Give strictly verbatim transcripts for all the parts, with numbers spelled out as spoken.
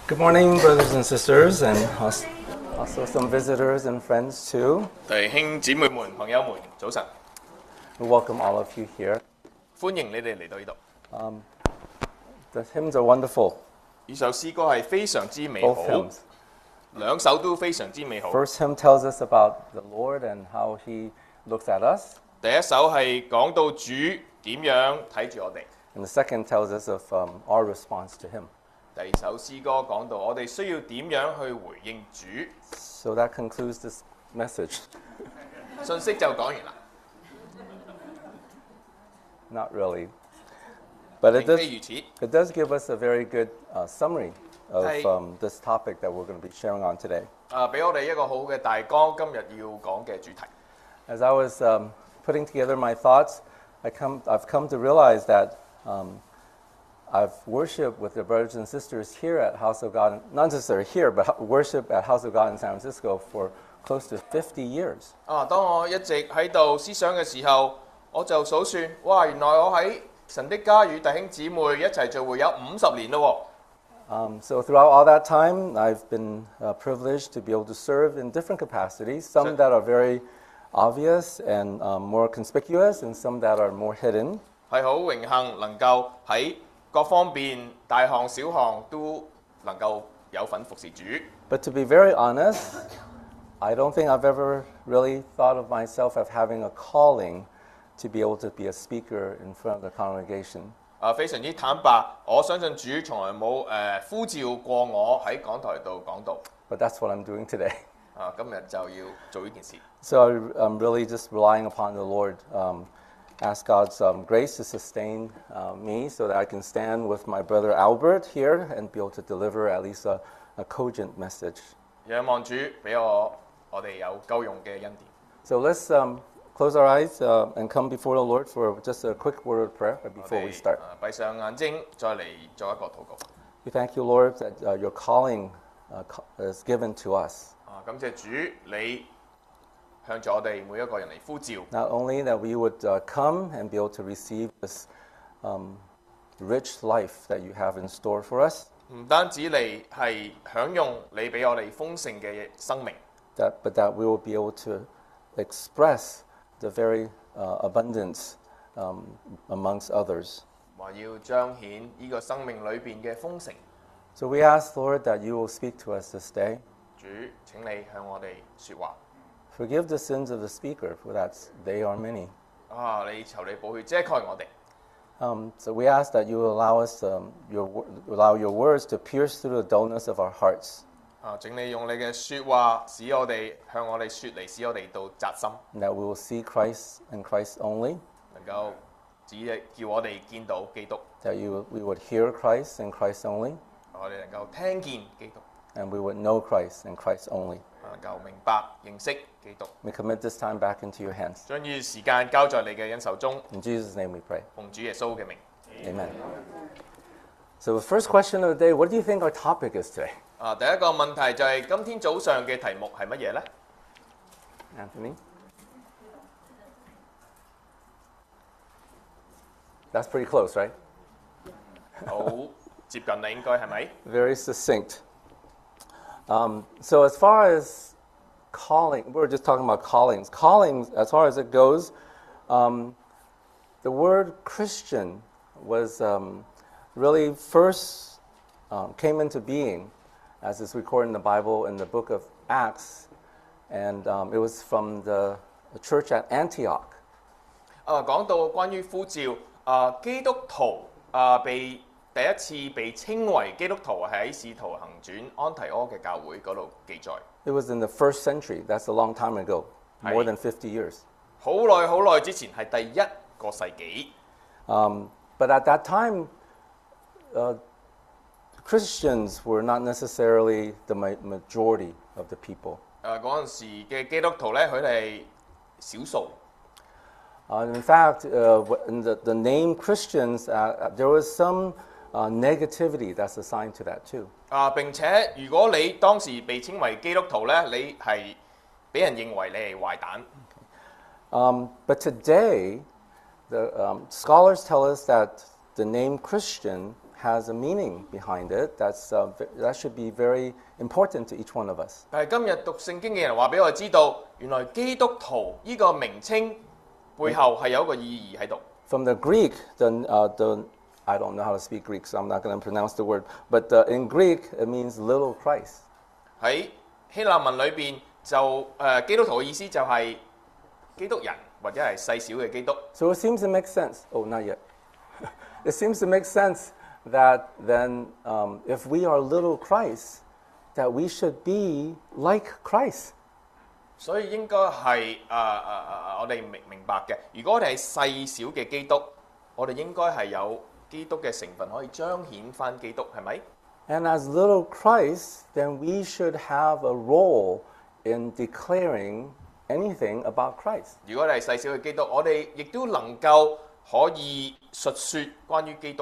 Good morning, brothers and sisters, and also some visitors and friends too. 弟兄姊妹們、朋友們，早晨！ We welcome all of you here. 歡迎你哋嚟到呢度。 The hymns are wonderful. 呢首詩歌係非常之美 Both 好， hymns. 兩首都非常之美好。 First hymn tells us about the Lord and how He looks at us, 第一首係講到主點樣睇住我哋， and the second tells us of um, our response to Him. 第二首詩歌講到我哋需要點樣去回應主。 So that concludes this message. 信息就講完啦， Not really, but it 並 does, 非如此。 it does give us a very good uh, summary of Hey. um, this topic that we're going to be sharing on today. 啊，俾我哋一個好嘅大綱，今日要講嘅主題。 As I was um, putting together my thoughts, I come, I've come to realize that um, I've worshipped with the brothers and sisters here at House of God, not necessarily here, but worship at House of God in San Francisco for close to fifty years. 啊，當我一直喺度思想嘅時候，我就數算，哇！原來我喺神的家與弟兄姊妹一齊聚會有五十年咯喎。 Um, so throughout all that time, I've been uh, privileged to be able to serve in different capacities, some Sure. that are very obvious and um, more conspicuous, and some that are more hidden. 係好榮幸能夠喺各方面大項小項都能夠有份服侍主。 But to be very honest, I don't think I've ever really thought of myself as having a calling to be able to be a speaker in front of the congregation. 啊，非常之坦白，我相信主從來冇誒、呃、呼召過我喺講台度講道。 But that's what I'm doing today. 啊，今日就要做呢件事。 So I, I'm really just relying upon the Lord. Um, ask God's um, grace to sustain uh, me so that I can stand with my brother Albert here and be able to deliver at least a, a cogent message. 仰望主俾我，我哋有夠用嘅恩典。 So let's um, close our eyes uh, and come before the Lord for just a quick word of prayer 我 before we 哋 start. 啊閉上眼睛，再嚟做一個禱告。 We thank you, Lord, that uh, your calling uh, co- is given to us. 啊，感謝主，你向住我哋每一個人嚟呼召。 Not only that we would uh, come and be able to receive this um, rich life that you have in store for us, 唔單止嚟係享用你俾我哋豐盛嘅生命， that, but that we will be able to express the very uh, abundance um, amongst others. 話要彰顯呢個生命裏邊嘅豐盛。 So we ask, Lord, that you will speak to us this day. 主，請你向我哋説話。 Forgive the sins of the speaker, for that they are many. 啊，你求你寶血遮蓋我哋。 Um, so we ask that you will allow us um, your wo- allow your words to pierce through the dullness of our hearts, 啊，請你用你嘅説話，使我哋向我哋説嚟，使我哋到扎心， and that we will see Christ and Christ only, 能夠只叫我哋見到基督， that you, we would hear Christ and Christ only, 我哋能夠聽見基督， and we would know Christ and Christ only. 能夠明白認識基督。 We commit this time back into your hands. 將呢時間交在你嘅恩手中， In Jesus' name we pray. 奉主耶穌嘅名。 Amen. So the first question of the day, what do you think our topic is today? 啊，第一個問題就係今天早上嘅題目係乜嘢呢？ Anthony? That's pretty close, right? 好接近你應該係咪？ Very succinct. Um, so as far as calling, we're just talking about callings. Callings, as far as it goes, um, the word Christian was um, really first um, came into being, as is recorded in the Bible in the book of Acts, and um, it was from the, the church at Antioch. 啊，講到關於呼召，啊基督徒啊被第一次被稱為基督徒係喺《使徒行傳》安提阿嘅教會嗰度記載。 It was in the first century. That's a long time ago, more than fifty years. 好耐好耐之前係第一個世紀。 Um, but at that time, uh, Christians were not necessarily the ma- majority of the people. 誒嗰陣時嘅基督徒咧，佢哋係少數。 Uh, in fact, uh, wh- in the, the name Christians, uh, there was some uh, negativity that's assigned to that too. 啊並且如果你當時被稱為基督徒咧，你係俾人認為你係壞蛋。 Um, but today, the um, scholars tell us that the name Christian has a meaning behind it. That's, uh, that should be very important to each one of us. 但係今日讀聖經嘅人話俾我知道，原來基督徒呢個名稱背後係有一個意義喺度。 From the Greek, the, uh, the I don't know how to speak Greek, so I'm not going to pronounce the word. But uh, in Greek, it means little Christ. 喺希臘文裏邊就誒、呃、基督徒嘅意思就係基督人或者係細小嘅基督。 So it seems to make sense. Oh, not yet. It seems to make sense that then, um, if we are little Christ, that we should be like Christ. 所以應該係誒誒誒，我哋明明白嘅。如果我哋係細小嘅基督，我哋應該係有基督嘅成分可以彰顯翻基督，係咪？ And as little Christ, then we should have a role in declaring anything about Christ. 如果你係細小嘅基督，我哋亦都能夠可以述説關於基督。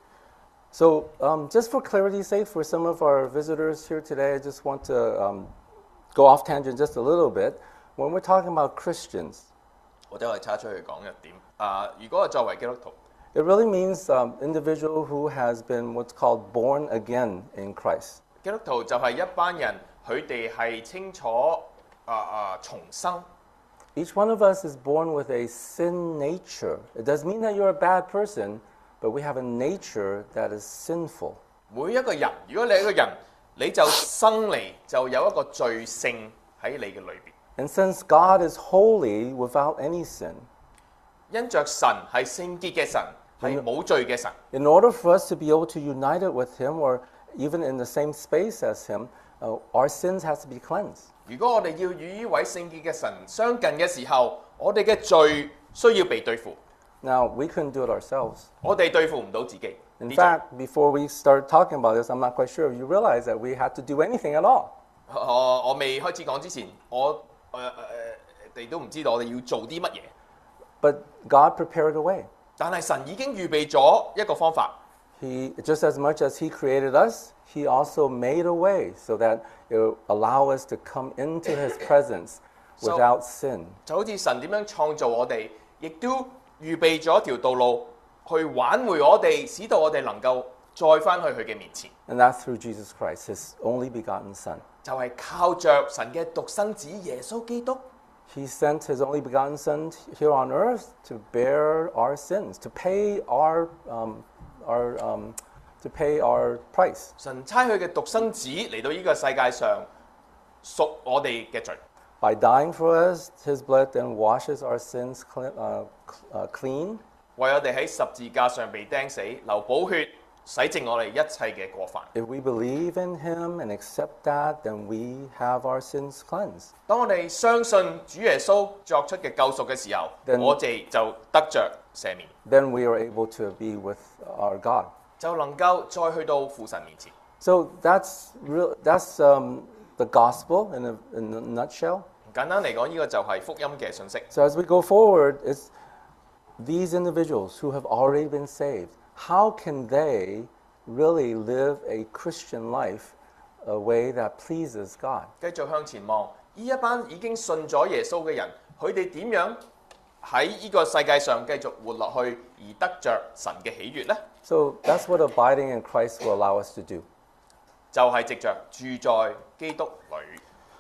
So, um, just for clarity's sake, for some of our visitors here today, I just want to um, go off tangent just a little bit. When we're talking about Christians, 我哋可以叉出去講一點。啊、如果係作為基督徒， it really means um, individual who has been what's called born again in Christ. 基督徒就係一班人，佢哋係清楚啊啊、重生。 Each one of us is born with a sin nature. It doesn't mean that you're a bad person, but we have a nature that is sinful. 每一個人，如果你係一個人，你就生嚟就有一個罪性喺你嘅裏邊。 And since God is holy without any sin, 因着神係聖潔嘅神，係冇罪嘅神。 in order for us to be able to unite it with Him or even in the same space as Him, uh, our sins has to be cleansed. 如果我哋要與呢位聖潔嘅神相近嘅時候，我哋嘅罪需要被對付。 Now, we couldn't do it ourselves. 我哋對付唔到自己。 In 呢種 fact, before we start talking about this, I'm not quite sure if you realize that we had to do anything at all. 我我未開始講之前，我誒誒誒哋都唔知道我哋要做啲乜嘢。 But God prepared a way. 但係神已經預備咗一個方法。 He, just as much as He created us, He also made a way so that it will allow us to come into His presence So- without sin. 就好似神點樣創造我哋，亦都預備咗一條道路去挽回我哋，使到我哋能夠再翻去佢嘅面前。 And that's through Jesus Christ, His only begotten Son. 就係靠着神嘅獨生子耶穌基督。 He sent His only begotten Son here on earth to bear our sins, to pay our, um, our, um, to pay our price. 神差佢嘅獨生子嚟到呢個世界上，贖我哋嘅罪。 By dying for us, His blood then washes our sins cle- uh, cl- uh, clean. 為我哋喺十字架上被釘死，流寶血，洗淨我哋一切嘅過犯。 If we believe in Him and accept that, then we have our sins cleansed. 當我哋相信主耶穌作出嘅救贖嘅時候， Then- 我哋就得着赦免， Then we are able to be with our God. 就能夠再去到父神面前。 So that's real. That's um, the gospel in a, in a nutshell. 簡單嚟講，呢個就係福音嘅信息。 So as we go forward, it's these individuals who have already been saved. How can they really live a Christian life a way that pleases God? 繼續向前望，呢一班已經信咗耶穌嘅人，佢哋點樣喺呢個世界上繼續活落去，而得着神嘅喜悅呢？ So that's what abiding in Christ will allow us to do. 就係藉着住在基督裏。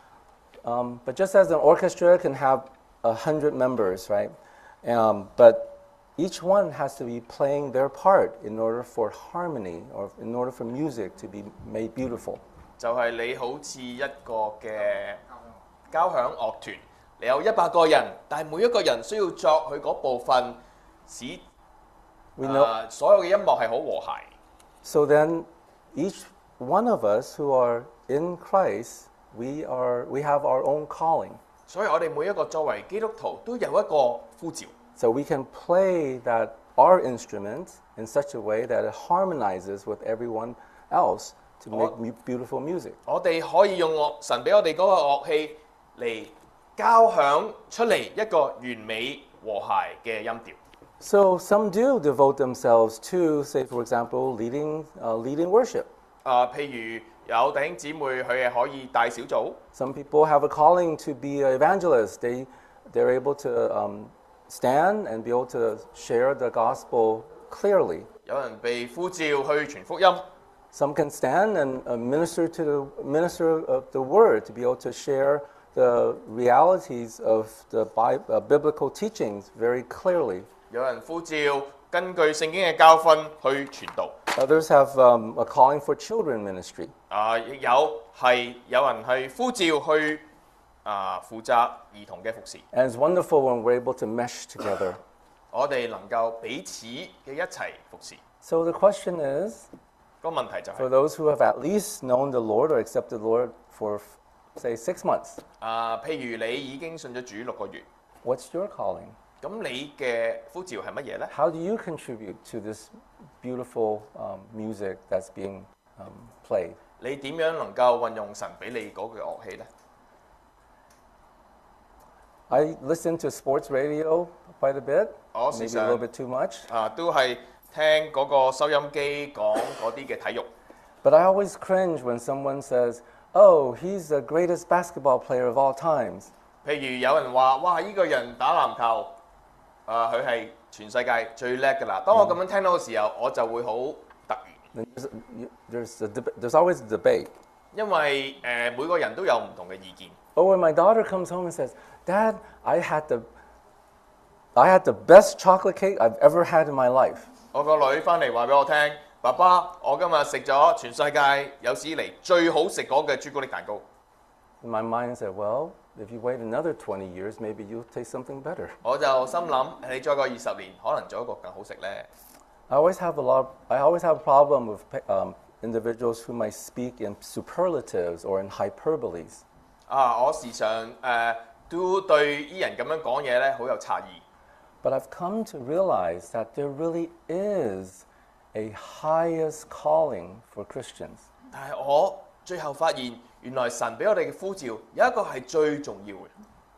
Um, but just as an orchestra can have a hundred members, right? Um, but each one has to be playing their part in order for harmony or in order for music to be made beautiful. 就係你好似一個嘅交響樂團，你有一百個人，但係每一個人需要作佢嗰部分，使 We know, 誒所有嘅音樂係好和諧。 so then each one of us who are in Christ, we are we have our own calling. 所以我哋每一個作為基督徒都有一個呼召， So we can play that our instrument in such a way that it harmonizes with everyone else to make Oh. mu- beautiful music. 我哋可以用樂神俾我哋嗰個樂器嚟交響出嚟一個完美和諧嘅音調。 So some do devote themselves to, say, for example, leading uh, leading worship. 啊、譬如有弟兄姊妹佢係可以帶小組， Some people have a calling to be an evangelist. They they're able to um, stand and be able to share the gospel clearly. 有人被呼召去傳福音， Some can stand and uh, minister to the minister of the word to be able to share the realities of the Bi- uh, biblical teachings very clearly. 有人呼召根據聖經嘅教訓去傳道。 Others have um, a calling for children ministry. 啊，亦有係有人係呼召去啊負責兒童嘅服侍。 And it's wonderful when we're able to mesh together. 我哋能夠彼此嘅一齊服侍。 So the question is, 個問題就係、 for those who have at least known the Lord or accepted the Lord for, say, six months, 啊，譬如你已經信咗主六個月， what's your calling? 咁你嘅呼召係乜嘢呢？ How do you contribute to this beautiful um, music that's being um, played? 你點樣能夠運用神俾你嗰個樂器呢？ I listen to sports radio quite a bit, Oh, maybe a Susan. little bit too much. 啊，都係聽嗰個收音機講嗰啲嘅體育。 But I always cringe when someone says, oh, he's the greatest basketball player of all times. 譬如有人話：哇，呢、個人打籃球，啊，佢係全世界最叻㗎啦。當我咁樣聽到嘅時候，我就會好突然， Then There's, a- there's, a deb- there's always a debate. 因為誒、呃每個人都有唔同嘅意見。 Or when my daughter comes home and says, Dad, I had the, I had the best chocolate cake I've ever had in my life. 我個女翻嚟話俾我聽：爸爸，我今日食咗全世界有史以嚟最好食嗰嘅朱古力蛋糕。 In my mind, I said, well, if you wait another twenty years, maybe you'll taste something better. 我就心諗：你再過二十年，可能做一個更好食呢。 I always have a lot. I always have a problem with um, individuals who might speak in superlatives or in hyperboles. 啊，我時常誒、呃都對依人咁樣講嘢咧，好有詫異。 But I've come to realize that there really is a highest calling for Christians. 但係我最後發現，原來神俾我哋嘅呼召有一個係最重要嘅，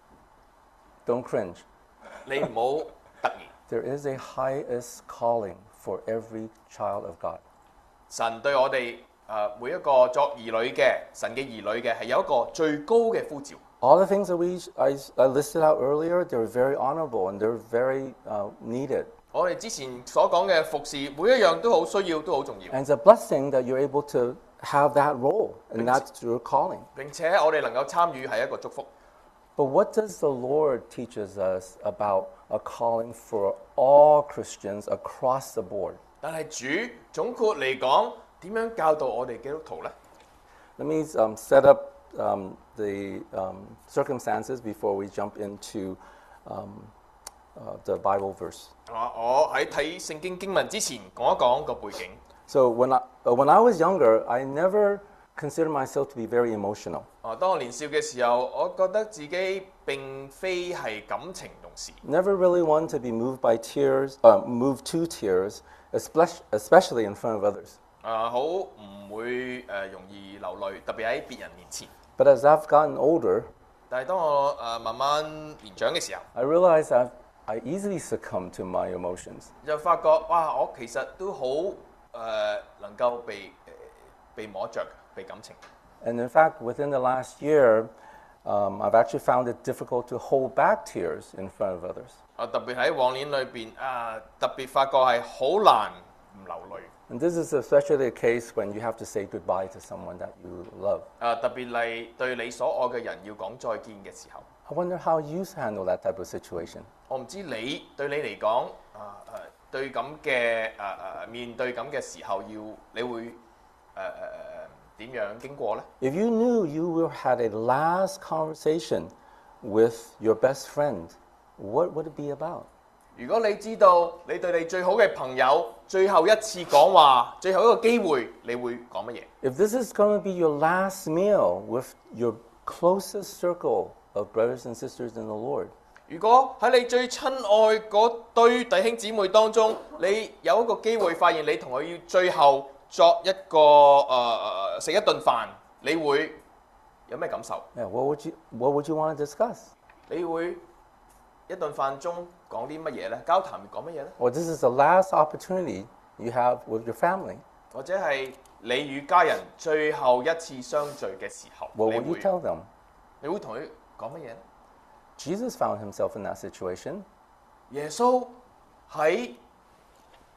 Don't cringe. 你唔好突然。 There is a highest calling for every child of God. 神對我哋誒、呃每一個作兒女嘅神嘅兒女嘅係有一個最高嘅呼召。 All the things that we I, I listed out earlier, they're very honorable and they're very uh, needed. 我哋之前所講嘅服侍，每一樣都好需要，都好重要。 And it's a blessing that you're able to have that role, and that's your calling. 並且我哋能夠參與係一個祝福。 But what does the Lord teaches us about a calling for all Christians across the board? 但係主總括嚟講，點樣教導我哋基督徒呢？ Let me um, set up um, the um, circumstances before we jump into um, uh, the Bible verse. 啊，我喺睇聖經經文之前講一講個背景。 So when I, uh, when I was younger, I never considered myself to be very emotional. 啊，當我年少嘅時候，我覺得自己並非係感情用事， Never really wanted to be moved by tears, uh, moved to tears, especially, especially in front of others. 啊，好唔會誒、呃容易流淚，特別喺別人面前。 But as I've gotten older, 但係當我誒、呃慢慢年長嘅時候， I realized that I easily succumb to my emotions. 就發覺哇，我其實都好誒、呃能夠被、呃被摸着，被感情。 And in fact, within the last year, um, I've actually found it difficult to hold back tears in front of others. 啊，特別喺往年裏邊啊，特別發覺係好難唔流淚。 And this is especially the case when you have to say goodbye to someone that you love. 啊，特別係對你所愛嘅人要講再見嘅時候， I wonder how you handle that type of situation. 我唔知你對你嚟講啊誒對咁嘅誒誒面對咁嘅時候要你會誒誒誒點樣經過呢？ If you knew you will had a last conversation with your best friend, what would it be about? 如果你知道你對你最好嘅朋友最後一次講話，最後一個機會，你會講乜嘢？ If this is going to be your last meal with your closest circle of brothers and sisters in the Lord, 如果喺你最親愛嗰堆弟兄姊妹當中，你有一個機會發現你同佢要最後作一個誒誒食一頓飯，你會有咩感受？ yeah, what would you what would you want to discuss? 你會一頓飯中講啲乜嘢呢？交談講乜嘢呢？ Or this is the last opportunity you have with your family. 或者係你與家人最後一次相聚嘅時候， What 你 would you 會 tell them? 你會同佢講乜嘢呢？ Jesus found himself in that situation. 耶穌喺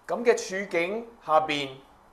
咁嘅處境下邊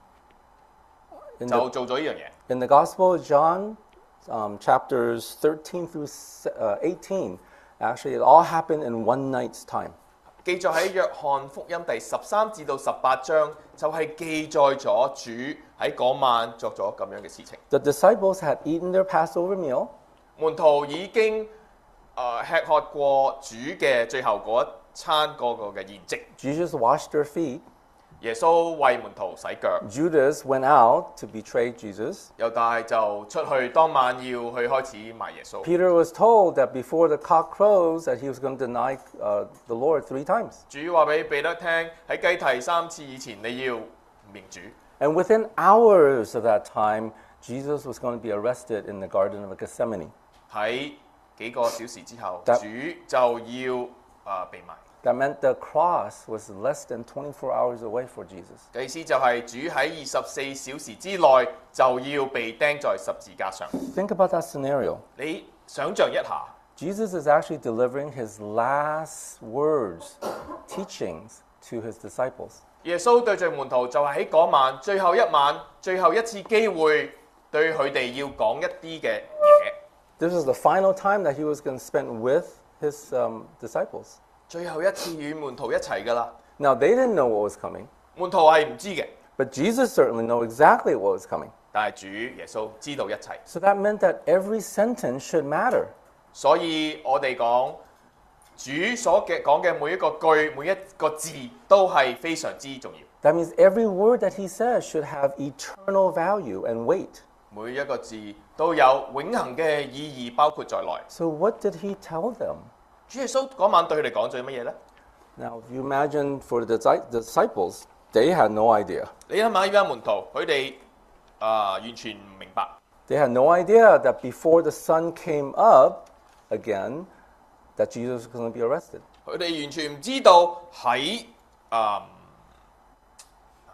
In 就 the, 做咗呢樣嘢。 in the Gospel of John, um, chapters thirteen through uh, eighteen, actually it all happened in one night's time. 記載喺約翰福音第十三至到十八章，就係、是、記載咗主喺嗰晚作咗咁樣嘅事情。 The disciples had eaten their Passover meal. 門徒已經誒、呃、吃喝過主嘅最後嗰一餐嗰個嘅筵席。 Jesus washed their feet. 耶穌為門徒洗腳， Judas went out to betray Jesus. 猶大就出去當晚要去開始賣耶穌。 Peter was told that before the cock crows that he was going to deny uh, the Lord three times. 主話俾彼得聽，喺雞啼三次以前你要唔認主。 And within hours of that time, Jesus was going to be arrested in the Garden of Gethsemane. 喺幾個小時之後， That- 主就要啊、呃被賣。 That meant the cross was less than twenty-four hours away for Jesus. 嘅意思就係主喺二十四小時之內就要被釘在十字架上。 Think about that scenario. 你想象一下， Jesus is actually delivering his last words, teachings to his disciples. 耶穌對住門徒就係喺嗰晚最後一晚、最後一次機會對佢哋要講一啲嘅嘢。 This was the final time that he was going to spend with his um, disciples. 最後一次與門徒一齊㗎啦。 Now, they didn't know what was coming, 門徒係唔知嘅， but Jesus certainly knew exactly what was coming. 但係主耶穌知道一切， So that meant that every sentence should matter. 所以我哋講主所嘅講嘅每一個句、每一個字都係非常之重要。 That means every word that he says should have eternal value and weight. 每一個字都有永恆嘅意義包括在內。 So what did he tell them? 主耶穌嗰晚對佢哋講咗乜嘢呢？ Now, if you imagine for the disi- disciples, they had no idea. 你諗下呢班門徒，佢哋啊完全唔明白， They had no idea that before the sun came up again, that Jesus was going to be arrested. 佢哋完全唔知道喺啊啊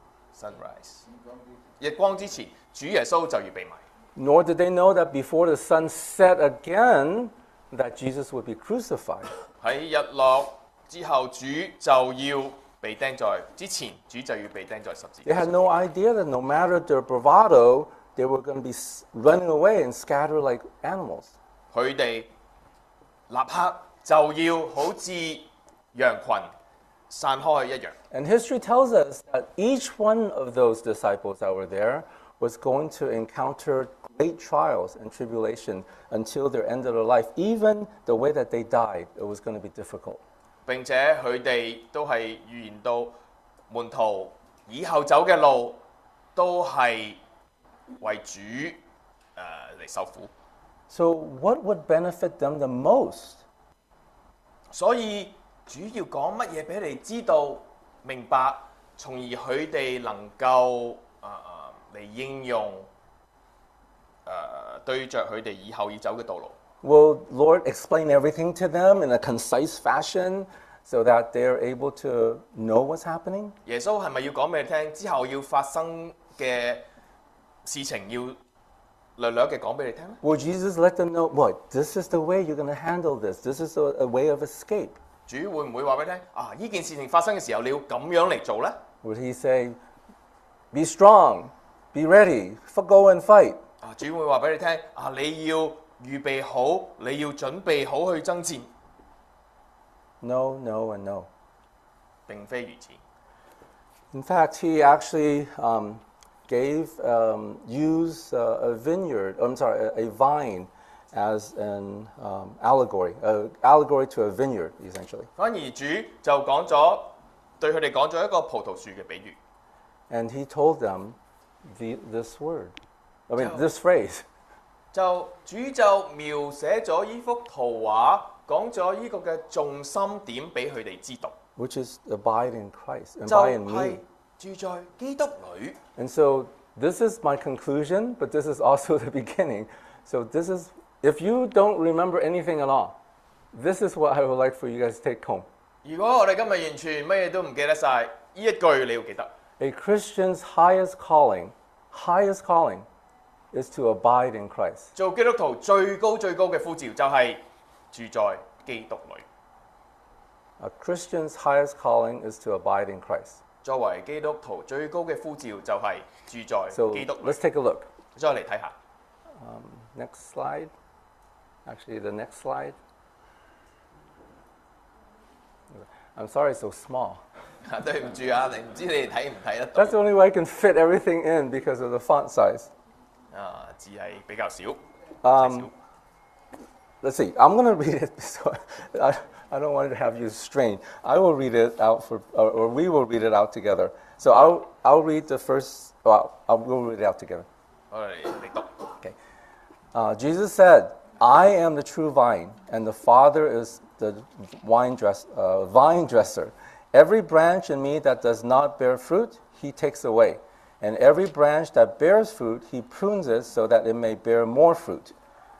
sunrise 日光之前，主耶穌就要被賣。 Nor did they know that before the sun set again, that Jesus would be crucified. 喺日落之後，主就要被釘在之前，主就要被釘在十字 They 架 had 上。 no idea that no matter their bravado, they were going to be s- running away and scatter like animals. 佢哋立刻就要好似羊群散開一樣。 And history tells us that each one of those disciples that were there was going to encounter great trials and tribulation until their end of their life. Even the way that they died, it was going to be difficult. 並且佢哋都係預言到門徒以後走嘅路都係為主誒嚟受苦， So, what would benefit them the most? 所以主要講乜嘢俾你知道明白，從而佢哋能夠誒誒嚟應用誒、呃、對着佢哋以後要走嘅道路。 Will Lord explain everything to them in a concise fashion so that they're able to know what's happening? 耶穌係咪要講俾你聽之後要發生嘅事情要略略嘅講俾你聽咧？ Will Jesus let them know, what, this is the way you're going to handle this? This is a, a way of escape. 主會唔會話俾你聽啊？呢件事情發生嘅時候，你要咁樣嚟做呢？ Would he say, be strong, be ready, f- go and fight? 啊，主會話俾你聽啊，你要預備好，你要準備好去爭戰。 No, no, and no. 並非如此。 In fact, he actually um, gave, um, used uh, a vineyard, I'm sorry, a, a vine as an um, allegory, an allegory to a vineyard, essentially. 反而主就講咗對佢哋講咗一個葡萄樹嘅比喻， And he told them the, this word, I mean, Tell- this phrase. 就主就描寫咗呢幅圖畫，講咗呢個嘅重心點俾佢哋知道， Which is abide in Christ, 就 abide in 係 me. 住在基督裏。 And so this is my conclusion, but this is also the beginning. So this is, if you don't remember anything at all, this is what I would like for you guys to take home. 如果我哋今日完全乜嘢都唔記得晒，呢一句你要記得。 A Christian's highest calling, highest calling, is to abide in Christ. 做基督徒最高最高嘅呼召就係住在基督裏。 A Christian's highest calling is to abide in Christ. 作為基督徒最高嘅呼召就係住在 So 基督裏。 let's take a look. 再嚟睇下， Next slide. Actually, the next slide. I'm sorry, it's so small. 對唔住啊，你唔知你哋睇唔睇得到 That's the only way I can fit everything in because of the font size. 啊？字係比較少，細 Um, 少。 let's see. I'm going to read it. So I, I don't want to have you strain. I will read it out for, or, or we will read it out together. So I'll, I'll read the first. Well, I'll, we'll read it out together. 我哋嚟讀。 Okay. Uh, Jesus said, "I am the true vine, and the Father is the wine dress, uh, vine dresser. Every branch in me that does not bear fruit, he takes away. And every branch that bears fruit, he prunes it so that it may bear more fruit."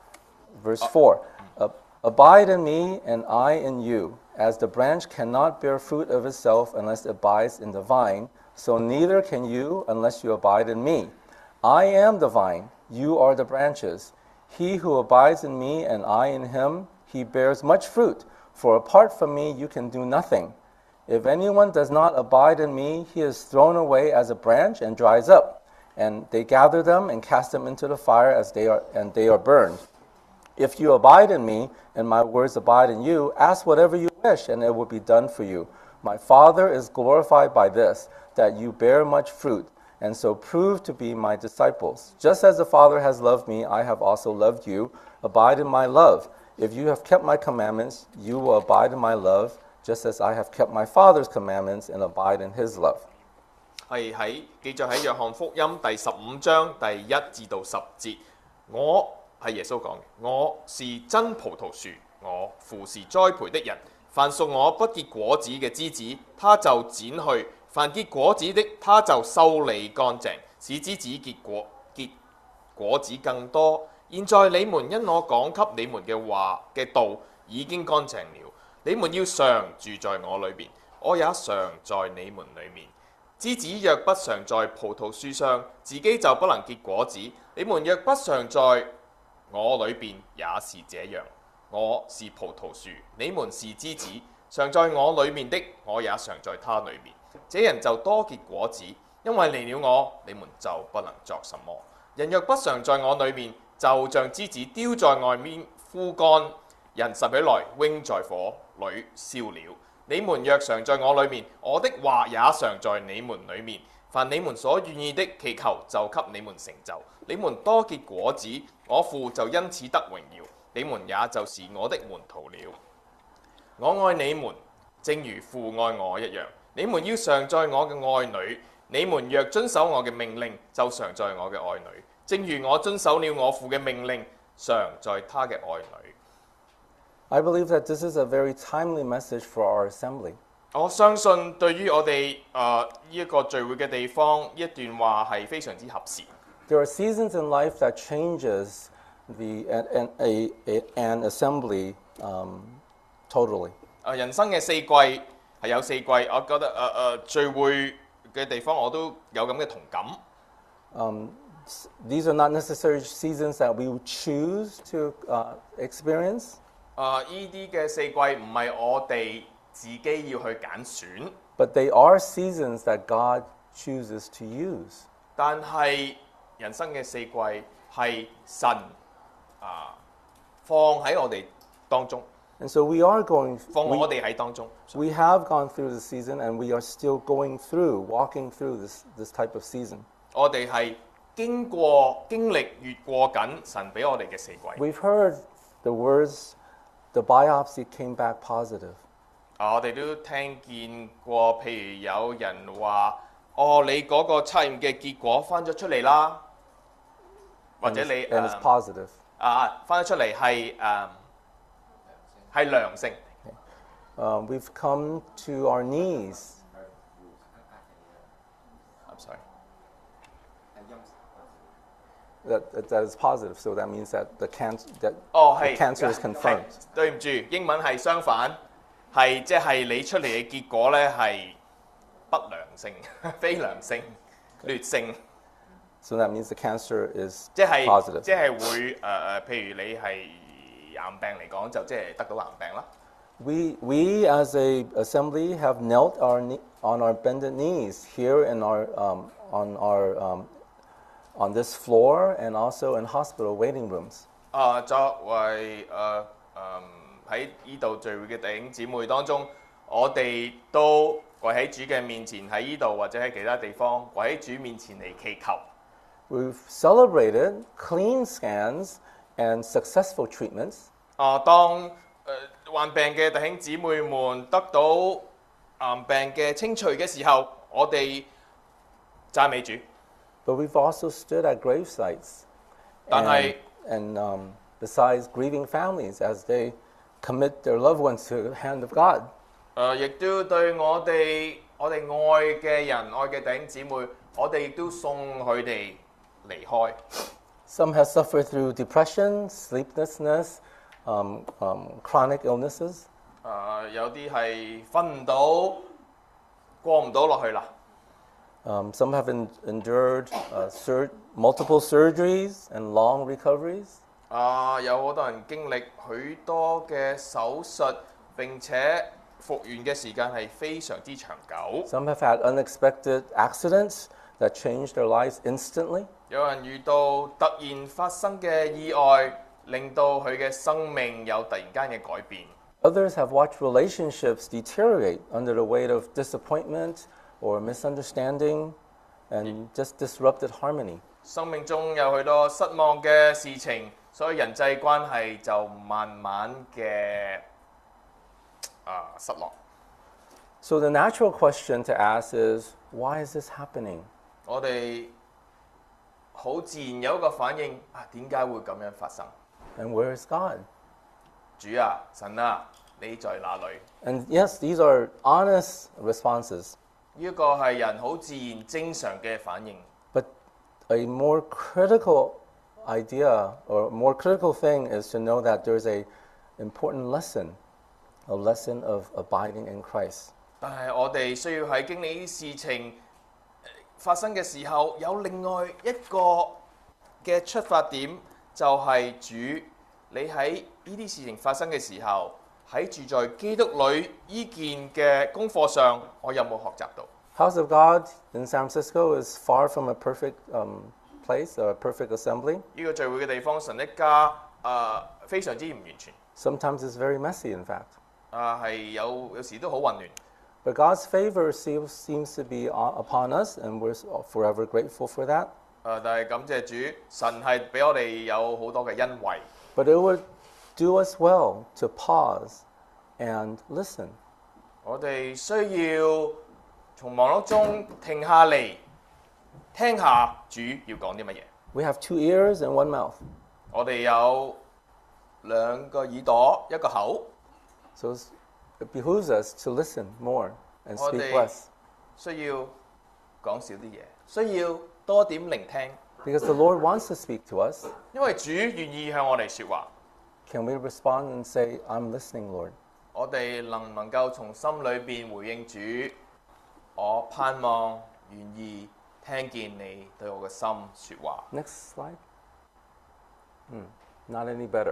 Verse four, "Ab- Abide in me, and I in you. As the branch cannot bear fruit of itself unless it abides in the vine, so neither can you unless you abide in me. I am the vine, you are the branches. He who abides in me and I in him, he bears much fruit, for apart from me you can do nothing. If anyone does not abide in me, he is thrown away as a branch and dries up, and they gather them and cast them into the fire as they are, and they are burned. If you abide in me, and my words abide in you, ask whatever you wish, and it will be done for you. My Father is glorified by this, that you bear much fruit, and so prove to be my disciples. Just as the Father has loved me, I have also loved you. Abide in my love. If you have kept my commandments, you will abide in my love, just as I have kept my Father's commandments and abide in his love." 係喺記載喺約翰福音第十五章第一至到十節，我係耶穌講嘅，我是真葡萄樹，我父是栽培的人。凡屬我不結果子嘅枝子，他就剪去；凡結果子的，他就修理乾淨，使枝子結果結果子更多。現在你們因我講給你們嘅話嘅道已經乾淨了，你們要常住在我裏面，我也常在你們裏面。枝子若不常在葡萄樹上，自己就不能結果子。你們若不常在我裏邊，也是這樣。我是葡萄樹，你們是枝子。常在我裏面的，我也常在他裏面。這人就多結果子，因為離了我，你們就不能作什麼。人若不常在我裏面，就像枝子丟在外面枯乾，人拾起來扔在火裏燒了。你們若常在我裏面，我的話也常在你們裏面。凡你們所願意的，祈求就給你們成就。你們多結果子，我父就因此得榮耀。你們也就是我的門徒了。我愛你們，正如父愛我一樣。你們要常在我嘅愛裏。你們若遵守我嘅命令，就常在我嘅愛裏。正如我遵守了我父嘅命令，常在他嘅愛裏。 I believe that this is a very timely message for our assembly. 我相信對於我哋誒呢一個聚會嘅地方，呢一段話係非常之合時。 There are seasons in life that changes the an, a, a, an assembly um, totally. 誒人生嘅四季係有四季，我覺得誒誒、呃、聚會嘅地方我都有咁嘅同感。 Um, s- these are not necessarily seasons that we would choose to uh, experience, 誒呢啲嘅四季唔係我哋自己要去揀選， but they are seasons that God chooses to use. 但係人生嘅四季係神啊放喺我哋當中， And so we are going, 放我 we, 哋喺當中。 we have gone through the season and we are still going through, walking through this, this type of season. 我哋係經過經歷越過緊神俾我哋嘅四季。 We've heard the words, the biopsy came back positive. 啊，我哋都聽見過，譬如有人話：哦，你嗰個測驗嘅結果翻咗出嚟啦，或 And 者 it's, 你 and it's 誒 positive. 啊翻咗出嚟係誒係良性。 Uh, we've come to our knees. I'm sorry. That, that, that is positive, so that means that the cancer, that 哦 the 係 cancer is confirmed. 係對唔住，英文係相反，係即係你出嚟嘅結果咧係不良性、非良性、劣性， So that means the cancer is 即係 positive. 即係會誒誒、呃，譬如你係癌病嚟講，就即係得到癌病啦。 We, we as a assembly have knelt our kne- on our bended knees here in our, um, on, our um, on this floor and also in hospital waiting rooms. 啊，作為誒誒喺呢度聚會嘅弟兄姊妹當中，我哋都跪喺主嘅面前，喺呢度或者喺其他地方跪喺主面前嚟祈求。 We've celebrated clean scans and successful treatments. 啊，當誒、呃、患病嘅弟兄姊妹們得到癌病嘅清除嘅時候，我哋讚美主。 But we've also stood at grave sites 但 and, 係 and um, besides grieving families as they commit their loved ones to the hand of God. 誒，亦都對我哋我哋愛嘅人、愛嘅弟兄姊妹，我哋亦都送佢哋離開。 Some have suffered through depression, sleeplessness, um, um, chronic illnesses. 誒，有啲係瞓唔到，過唔到落去啦。 Um, some have en- endured uh, sur- multiple surgeries and long recoveries. 啊，有好多人經歷許多嘅手術，並且復原嘅時間係非常之長久。 Some have had unexpected accidents that changed their lives instantly. 有人遇到突然發生嘅意外，令到佢嘅生命有突然間嘅改變。 Others have watched relationships deteriorate under the weight of disappointment or misunderstanding and just disrupted harmony. 生命中有許多失望嘅事情，所以人際關係就慢慢嘅啊失落。 So the natural question to ask is, why is this happening? 我哋好自然有一個反應啊，點解會咁樣發生？ And where is God? 主啊，神啊，你在哪裏？ And yes, these are honest responses, 呢個係人好自然正常嘅反應。 but a more critical idea or more critical thing is to know that there's a important lesson, a lesson of abiding in Christ. 但係我哋需要喺經歷呢啲事情呃發生嘅時候，有另外一個嘅出發點，就係、主，你喺呢啲事情發生嘅時候，喺住在基督裏呢件嘅功課上，我有冇學習到？ House of God in San Francisco is far from a perfect um, place, a perfect assembly. 呢個聚會嘅地方，神一家誒、呃非常之唔完全， Sometimes it's very messy, in fact. 啊、係有有時都好混亂。 But God's favor seems, seems to be on- upon us, and we're forever grateful for that. 誒、但係感謝主，神係俾我哋有好多嘅恩惠。 But it would do us well to pause and listen. 我哋需要從忙碌中停下嚟，聽下主要講啲乜嘢。 We have two ears and one mouth. 我哋有兩個耳朵，一個口， So it's- it behooves us to listen more and 我 speak 哋 less. 需要講少啲嘢，需要多點聆聽， Because the Lord wants to speak to us. 因為主願意向我哋説話。 Can we respond and say, I'm listening, Lord? 我哋能唔能夠從心裏邊回應主？我盼望願意聽見你對我嘅心説話。 Next slide. Hmm, not any better.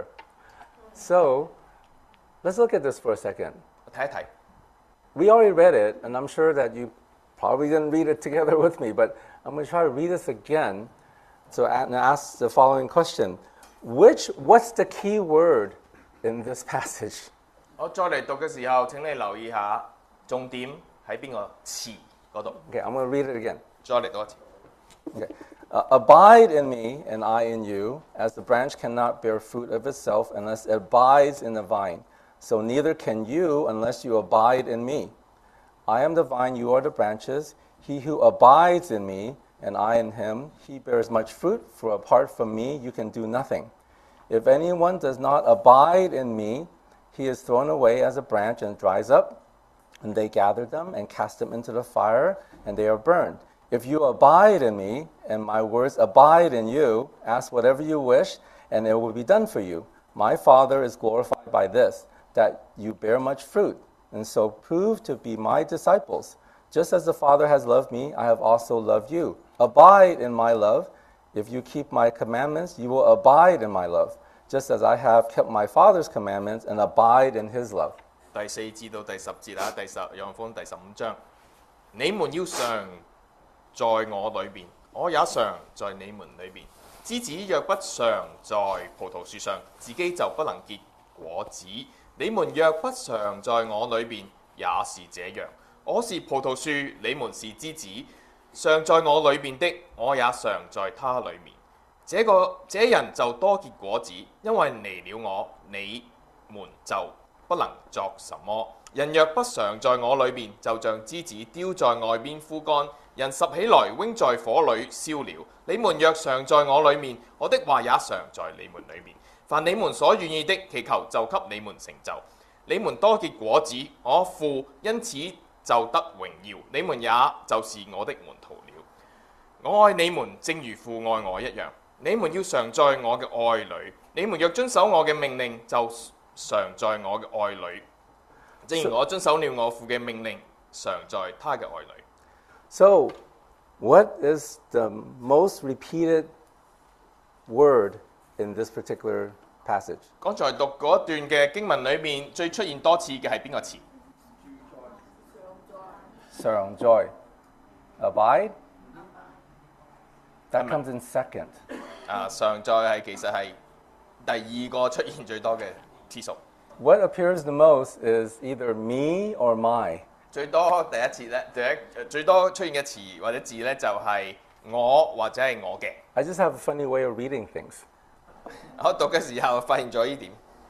So let's look at this for a second. 睇一睇， We already read it, and I'm sure that you probably didn't read it together with me, but I'm going to try to read this again to a- and ask the following question. Which, what's the key word in this passage? 我再嚟讀嘅時候，請你留意下重點喺邊個詞嗰度。 Okay, I'm going to read it again. 再嚟多一次。 Okay. Uh, abide in me, and I in you, as the branch cannot bear fruit of itself unless it abides in the vine. So neither can you unless you abide in me. I am the vine, you are the branches. He who abides in me, and I in him, he bears much fruit, for apart from me you can do nothing. If anyone does not abide in me, he is thrown away as a branch and dries up, and they gather them and cast them into the fire, and they are burned. If you abide in me, and my words abide in you, ask whatever you wish, and it will be done for you. My Father is glorified by this, that you bear much fruit, and so prove to be my disciples. Just as the Father has loved me, I have also loved you. Abide in my love. If you keep my commandments, you will abide in my love, just as I have kept my Father's commandments and abide in his love. 第四至到第十節啊，第十約翰福音第十五章，你們要常在我裏邊，我也常在你們裏邊。枝子若不常在葡萄樹上，自己就不能結果子。你們若不常在我裏邊，也是這樣。我是葡萄樹，你們是枝子。常在我裏邊的，我也常在他裏面。這個這人就多結果子，因為離了我，你們就不能作什麼。人若不常在我裏邊，就像枝子丟在外邊枯乾，人拾起來扔在火裏燒了。你們若常在我裏面，我的話也常在你們裏面。凡你們所願意的，祈求就給你們成就。你們多結果子，我父因此就得榮耀，你們也就是我的門徒了。我愛你們，正如父愛我一樣。你們要常在我嘅愛裏。你們若遵守我嘅命令，就常在我嘅愛裏。正如我遵守了我父嘅命令，常在他嘅愛裏。 So, what is the most repeated word in this particular passage? 剛才讀嗰段嘅經文裏面，最出現多次嘅係邊個詞？ 常在 abide. That comes in second. 啊，常在係其實係第二個出現最多嘅次數。 What appears the most is either me or my. 最多第一次咧，第一最多出現嘅詞或者字咧就係我或者係我嘅。 I just have a funny way of reading things. 我讀嘅時候發現咗呢點。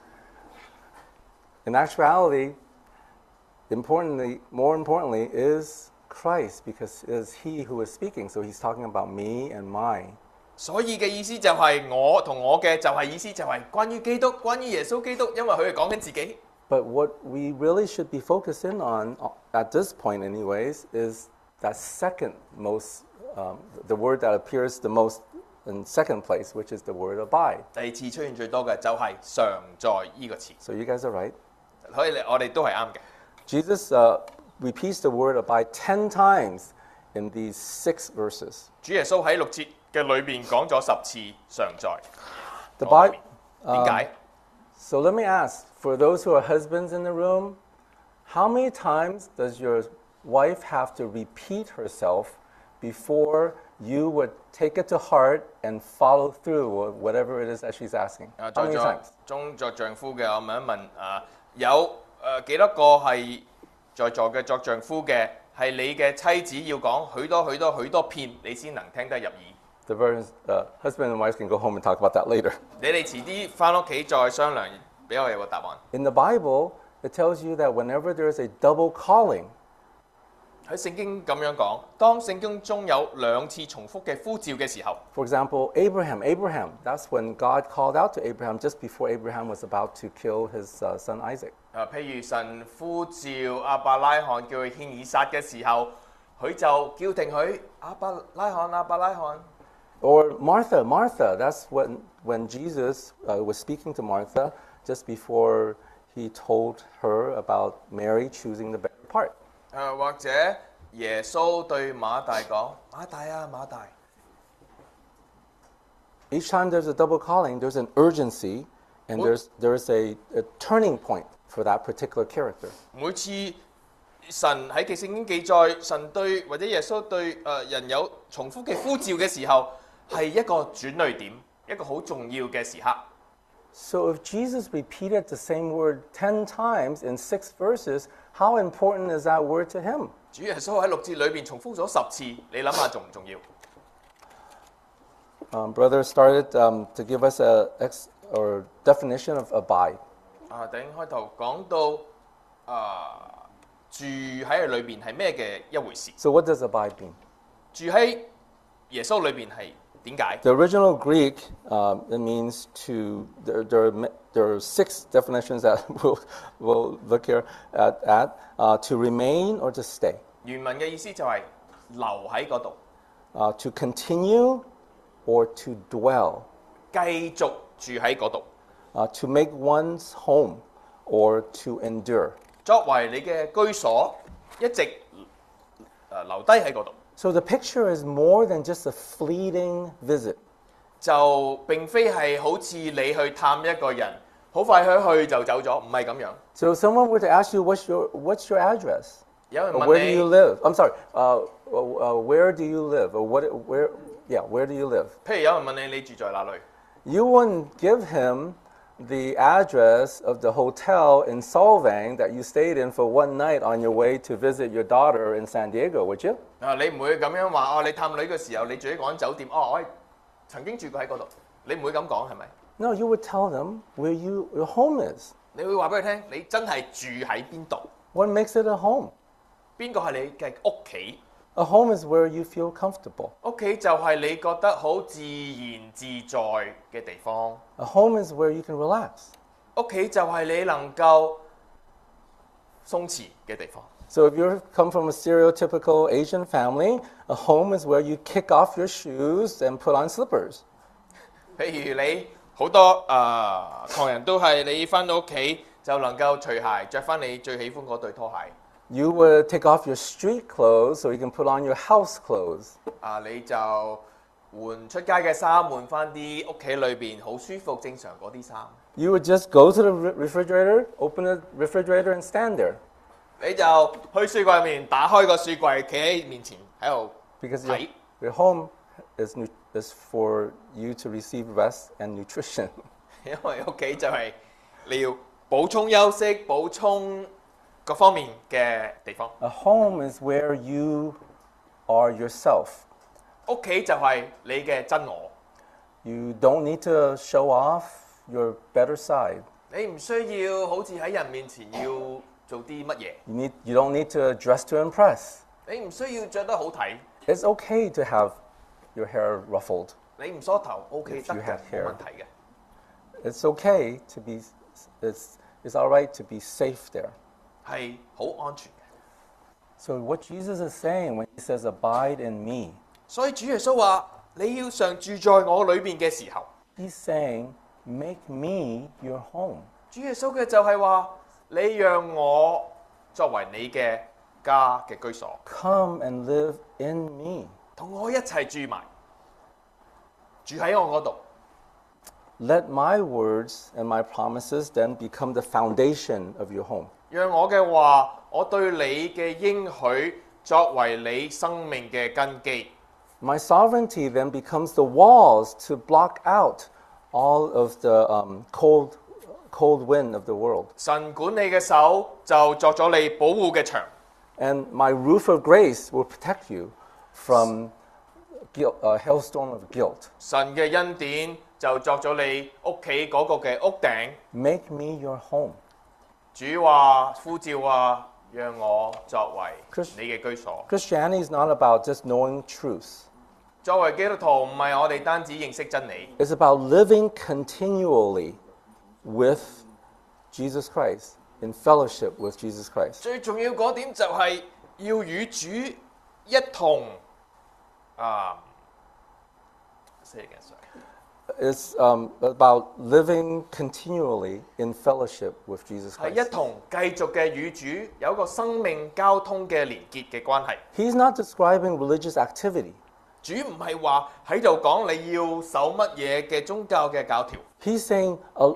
In actuality, importantly, more importantly, is Christ, because it is He who is speaking. So He's talking about me and my. 所以嘅意思就係我同我嘅，就係意思就係關於基督，關於耶穌基督，因為佢係講緊自己。 But what we really should be focusing on at this point, anyways, is that second most, um, the word that appears the most in second place, which is the word abide. 第二次出現最多嘅就係常在呢個詞。 So you guys are right. 所以我哋都係啱嘅。 Jesus uh, repeats the word abide ten times in these six verses. 主耶穌喺六節嘅裏邊講咗十次常在。 The Bible. 點解？ So let me ask, for those who are husbands in the room, how many times does your wife have to repeat herself before you would take it to heart and follow through with whatever it is that she's asking? 啊， How 在 many 座 times? 中作丈夫嘅，我問一問啊，有誒幾多個係在座嘅作丈夫嘅，係你嘅妻子要講許多許多許多遍，你先能聽得入耳。 The versions, uh, husband and wife can go home and talk about that later. 你哋遲啲翻屋企再商量，俾我有個答案。 In the Bible, it tells you that whenever there's a double calling, 喺聖經咁樣講，當聖經中有兩次重複嘅呼召嘅時候， for example, Abraham, Abraham, that's when God called out to Abraham just before Abraham was about to kill his uh, son Isaac. 啊，譬如神呼召亞伯拉罕叫佢獻以撒嘅時候，佢就叫定佢亞伯拉罕亞伯拉罕。 Or Martha, Martha, that's when, when Jesus uh, was speaking to Martha just before he told her about Mary choosing the better part. 誒、或者耶穌對馬大講：馬大啊，馬大。 Each time there's a double calling, there's an urgency and there's, there's a, a turning point for that particular character. 每次神喺嘅聖經記載，神對或者耶穌對誒、呃人有重複嘅呼召嘅時候，係一個轉捩點，一個好重要嘅時刻。 So if Jesus repeated the same word ten times in six verses, how important is that word to him? 主耶穌喺六節裏邊重複咗十次，你諗下重唔重要？ Um, brother started um, to give us a ex, or definition of abide. 啊，頂開頭講到啊、住喺裏邊係咩嘅一回事？ So what does abide mean? 住喺耶穌裏邊係點解？ The original Greek, um, it means to, there, there, are, ma- there are six definitions that we'll, we'll look here at, at uh, to remain or to stay, 原文嘅意思就係留喺嗰度， uh, to continue or to dwell, 繼續住喺嗰度， uh, to make one's home or to endure. 作為你嘅居所，一直誒、呃留低喺嗰度， So the picture is more than just a fleeting visit. 就並非係好似你去探一個人， 好快去去就走咗，唔係咁樣。 So if someone were to ask you, what's your, what's your address? 有人 Or 問 where do you 你， live? I'm sorry, uh, uh, where do you live? Or what, where, yeah, where do you live? 譬如有人問你你住在哪裏， You wouldn't give him the address of the hotel in Solvang that you stayed in for one night on your way to visit your daughter in San Diego, would you? 啊你唔會咁樣話哦，你探女嘅時候你住喺嗰間酒店，哦我係曾經住過喺嗰度，你唔會咁講係咪？ No, you would tell them where you, your home is. 你會話俾佢聽，你真係住喺邊度？ What makes it a home? 邊個係你嘅屋企？ A home is where you feel comfortable. 屋企就係你覺得好自然自在嘅地方。 A home is where you can relax. 屋企就係你能夠鬆弛嘅地方。 So if you come from a stereotypical Asian family, a home is where you kick off your shoes and put on slippers. 譬如你好多誒唐人都係你翻到屋企就能夠除鞋，着翻你最喜歡嗰對拖鞋。 You would take off your street clothes so you can put on your house clothes. 啊，你就換出街嘅衫，換翻啲屋企裏邊好舒服正常嗰啲衫。 You would just go to the re- refrigerator, open the refrigerator, and stand there. 你就去雪櫃面打開個雪櫃，企喺面前喺度 Because your, 睇。 your home is, nu- is for you to receive rest and nutrition. 因為屋企就係你要補充休息、補充各方面嘅地方。 A home is where you are yourself. 屋企就係你嘅真我， You don't need to show off your better side. 你唔需要好似喺人面前要做啲乜嘢， You, need, you don't need to dress to impress. 你唔需要着得好睇， It's okay to have your hair ruffled. 你唔梳頭 OK If 得 you 嘅， have 冇 hair. 問題嘅。 It's okay to be, it's, it's all right to be safe there. 係好安全嘅。 So what Jesus is saying when he says, abide in me, 所以主耶穌話：你要常住在我裏邊嘅時候， he's saying, make me your home. 主耶穌嘅就係話：你讓我作為你嘅家嘅居所， Come and live in me. 同我一齊住埋，住喺我嗰度。 Let my words and my promises then become the foundation of your home. 讓我嘅話，我對你嘅應許作為你生命嘅根基。 My sovereignty then becomes the walls to block out all of the um, cold, cold wind of the world. 神管你嘅手就作咗你保護嘅牆， And my roof of grace will protect you from guilt, a hailstorm of guilt. 神嘅恩典就作咗你屋企嗰個嘅屋頂。 Make me your home. 主話呼召話，讓我作為 Chris- 你嘅居所。 Christianity is not about just knowing truth. 作為基督徒，唔係我哋單止認識真理， It's about living continually with Jesus Christ, in fellowship with Jesus Christ. 最重要嗰點就係要與主一同啊。say it again, sorry. It's um, about living continually in fellowship with Jesus 係 Christ. 一同繼續嘅與主有一個生命交通嘅連結嘅關係。 He's not describing religious activity. 主唔係話喺度講你要守乜嘢嘅宗教嘅教條， He's saying, uh,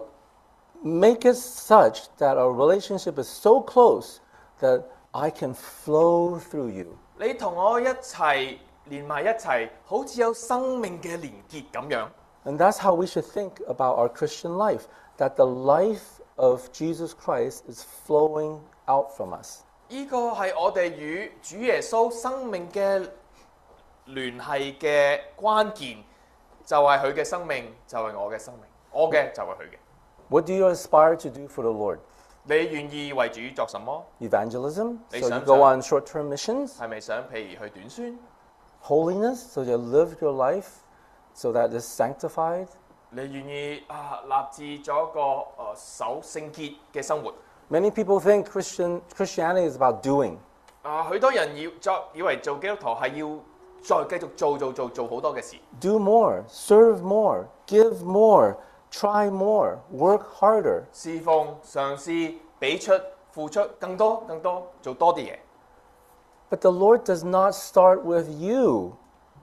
make it such that our relationship is so close that I can flow through you. 你同我一齊連埋一齊，好似有生命嘅連結咁樣。 And that's how we should think about our Christian life, that the life of Jesus Christ is flowing out from us. 呢個係我哋與主耶穌生命嘅聯繫嘅關鍵，就係佢嘅生命，就係我嘅生命，我嘅就係佢嘅。 What do you aspire to do for the Lord? 你願意為主作什麼？ Evangelism, so you Example. go on short-term missions. 係咪想譬如去短宣？ Holiness, so you live your life so that it's sanctified. 你願意啊立志咗一個誒、呃、守聖潔嘅生活？ Many people think Christian Christianity is about doing. 啊，許多人要作以為做基督徒係要再繼續做做做做好多嘅事， Do more, serve more, give more, try more, work harder. 侍奉、嘗試、俾出、付出更多更多，做多啲嘢。 But the Lord does not start with you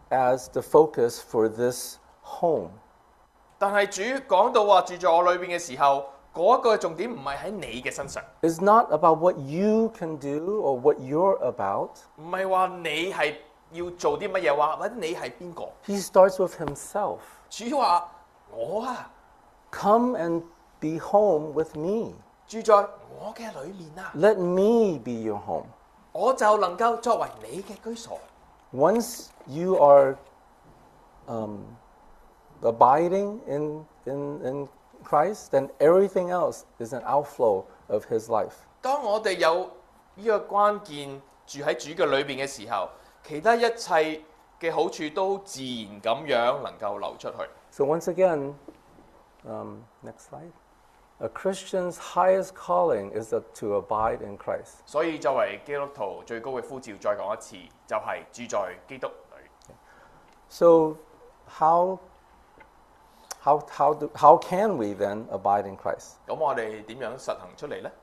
as the focus for this home. 但係主講到話住在我裏邊嘅時候， 嗰一個重點唔係喺你嘅身上， It's not about what you can do or what you're about. 唔係話你係要做啲乜嘢話，或者你係邊個？ He starts with himself. 主話我啊， Come and be home with me. 住在我嘅裏面啊， Let me be your home. 我就能夠作為你嘅居所。 Once you are um, abiding in, in, in Christ, then everything else is an outflow of his life. 當我哋有呢個關鍵住喺主嘅裏邊嘅時候，其他一切嘅好處都自然咁樣能夠流出去。 So once again, um, next slide. A Christian's highest calling is to abide in Christ. 所以作為基督徒最高嘅呼召，再講一次，就係、是、住在基督裏。 So how, how, how, do, how can we then abide in Christ? 咁我哋點樣實行出嚟呢？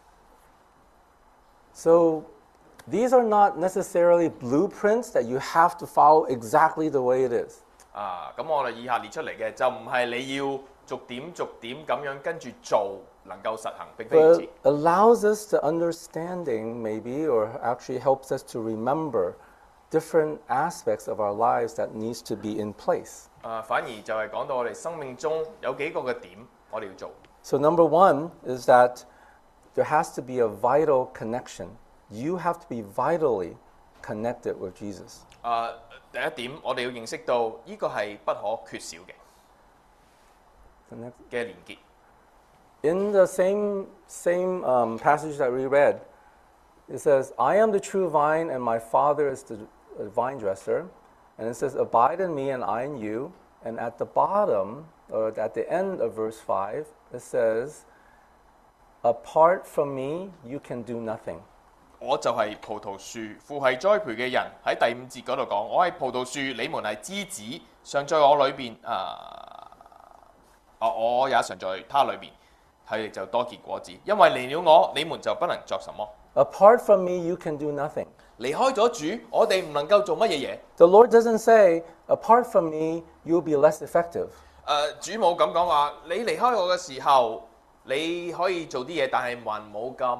So these are not necessarily blueprints that you have to follow exactly the way it is. 啊，咁我哋以下列出嚟嘅就唔係你要逐點逐點咁樣跟住做能夠實行，並非如 But 此 it。allows us to understanding maybe or actually helps us to remember different aspects of our lives that needs to be in place. 啊，反而就係講到我哋生命中有幾個嘅點，我哋要做。 So number one is that there has to be a vital connection. You have to be vitally connected with Jesus. 啊，第一點我哋要認識到呢個係不可缺少嘅 The next- 嘅連結。 In the same, same um, passage that we read, it says, I am the true vine and my Father is the uh, vine dresser. And it says, abide in me and I in you. And at the bottom, or at the end of verse five, it says, apart from me, you can do nothing. 我就係葡萄樹，父係栽培嘅人。喺第五節嗰度講，我係葡萄樹，你們係枝子，常在我裏邊啊，啊，我也常在他裏邊，佢哋就多結果子。因為離了我，你們就不能作什麼。 Apart from me, you can do nothing. 離開咗主，我哋唔能夠做乜嘢嘢。 The Lord doesn't say, apart from me, you'll be less effective. 誒、主冇咁講話，你離開我嘅時候，你可以做啲嘢，但係還冇咁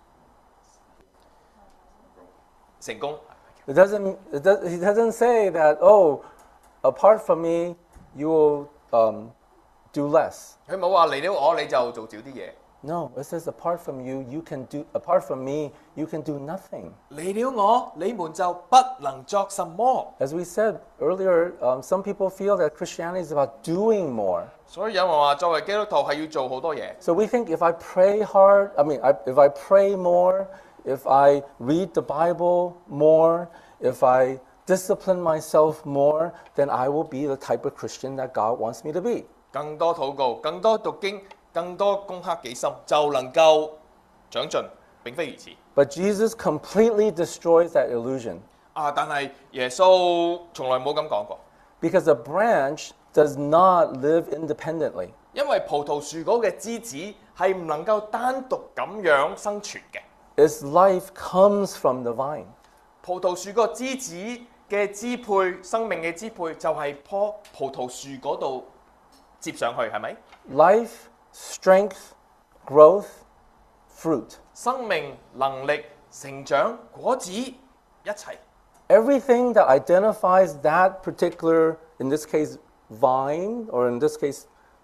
成功。 It doesn't, it does, he doesn't say that, oh, apart from me, you will um, do less. 佢冇話離了我你就做少啲嘢， No, it says apart from you, you can do, apart from me, you can do nothing. 離了我你們就不能作什麼。 As we said earlier, um, some people feel that Christianity is about doing more. 所以有人話作為基督徒係要做好多嘢。 So we think if I pray hard, I mean, I, if I pray more, if I read the Bible more, if I discipline myself more, then I will be the type of Christian that God wants me to be. 更多禱告、更多讀經、更多攻克己心，就能夠長進。並非如此。 But Jesus completely destroys that illusion 啊！但係耶穌從來冇咁講過， because a branch does not live independently. 因為葡萄樹嗰嘅枝子係唔能夠單獨咁樣生存嘅。 Its life comes from the vine. 葡萄樹個枝子嘅支配、生命嘅支配就係棵葡萄樹嗰度接上去，係咪？ Life, strength, growth, fruit. 生命、能力、成長、果子一齊。 Everything that identifies that particular, in this case, vine, or in this case,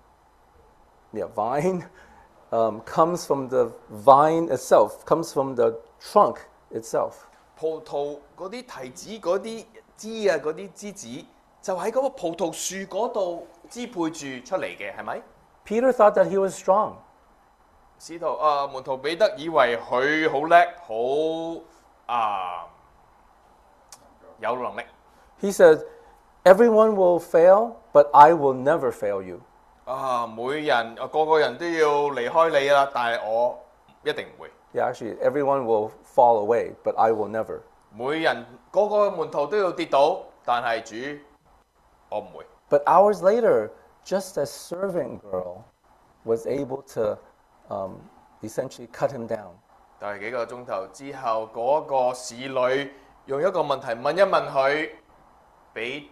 yeah, vine, um, comes from the vine itself, comes from the trunk itself. 葡萄嗰啲提子嗰啲枝啊，嗰啲枝子就喺嗰個葡萄樹嗰度支配住出嚟嘅，係咪？ Peter thought that he was strong. 使徒啊，門徒彼得以為佢好叻，好啊有能力。 He said, everyone will fail, but I will never fail you. 啊，每人啊個個人都要離開你啦，但係我一定唔會。 Yeah, actually, everyone will fall away, but I will never. 每人個個門徒都要跌倒，但係主我唔會。 But hours later, just as servant girl was able to um, essentially cut him down. 但係幾個鐘頭之後，嗰、個侍女用一個問題問一問佢，彼得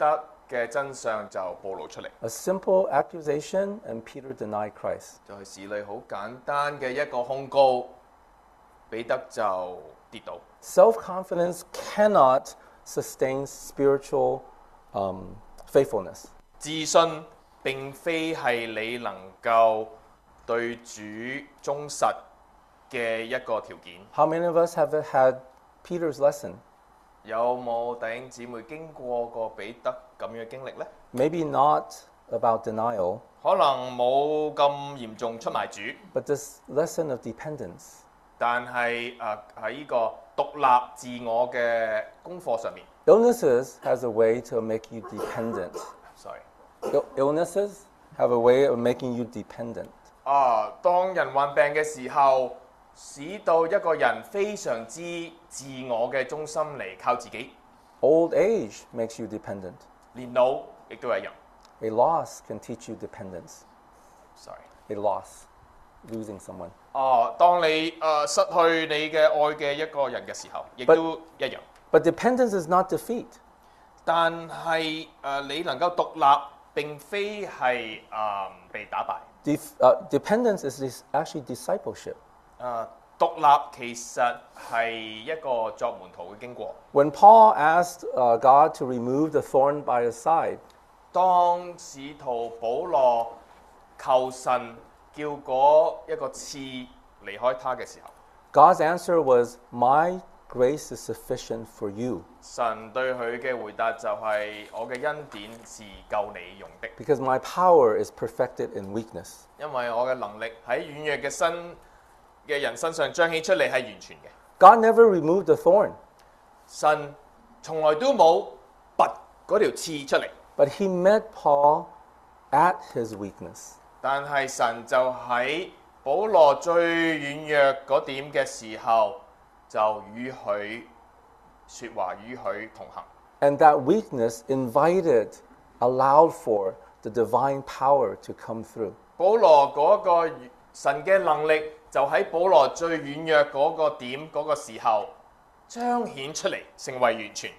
嘅真相就暴露出嚟。 A simple accusation, and Peter denied Christ. 就係事例好簡單嘅一個控告，彼得就跌倒。 Self-confidence cannot sustain spiritual um, faithfulness. 自信並非係你能夠對主忠實嘅一個條件。 How many of us have had Peter's lesson? 有冇弟兄姊妹經過過彼得咁樣嘅經歷呢？ Maybe not about denial, 可能冇咁嚴重出賣主， but this lesson of dependence. 但係誒喺呢個獨立自我嘅功課上面 Illnesses has a way to make you dependent. ，sorry， Il- illnesses have a way of making you dependent. 啊，當人患病嘅時候，使到一個人非常之自我嘅中心嚟靠自己。 Old age makes you dependent. 年老亦都係一樣 A loss can teach you dependence. ，sorry。 A loss, losing someone. 哦，當你誒、呃失去你嘅愛嘅一個人嘅時候，亦 But- 都一樣。 But dependence is not defeat. 但係誒、呃你能夠獨立並非係誒、呃被打敗。 Def- uh, dependence is dis- actually discipleship. 誒、呃獨立其實係一個作門徒嘅經過。 When Paul asked uh, God to remove the thorn by his side, 當使徒保羅求神叫嗰一個刺離開他嘅時候， God's answer was, "My grace is sufficient for you, 神對佢嘅回答就係、我嘅恩典是夠你用的， because my power is perfected in weakness." 因為我嘅能力喺軟弱嘅身嘅人身上彰顯出嚟係完全嘅。 God never removed the thorn, 神從來都冇拔嗰條刺出嚟， but he met Paul at his weakness. 但係神就喺保羅最軟弱嗰點嘅時候，就與佢説話，與佢同行。 And that weakness invited, allowed for the divine power to come through. 保羅嗰個神嘅能力就喺保羅最軟弱嗰個點嗰個時候彰顯出嚟，成為完全。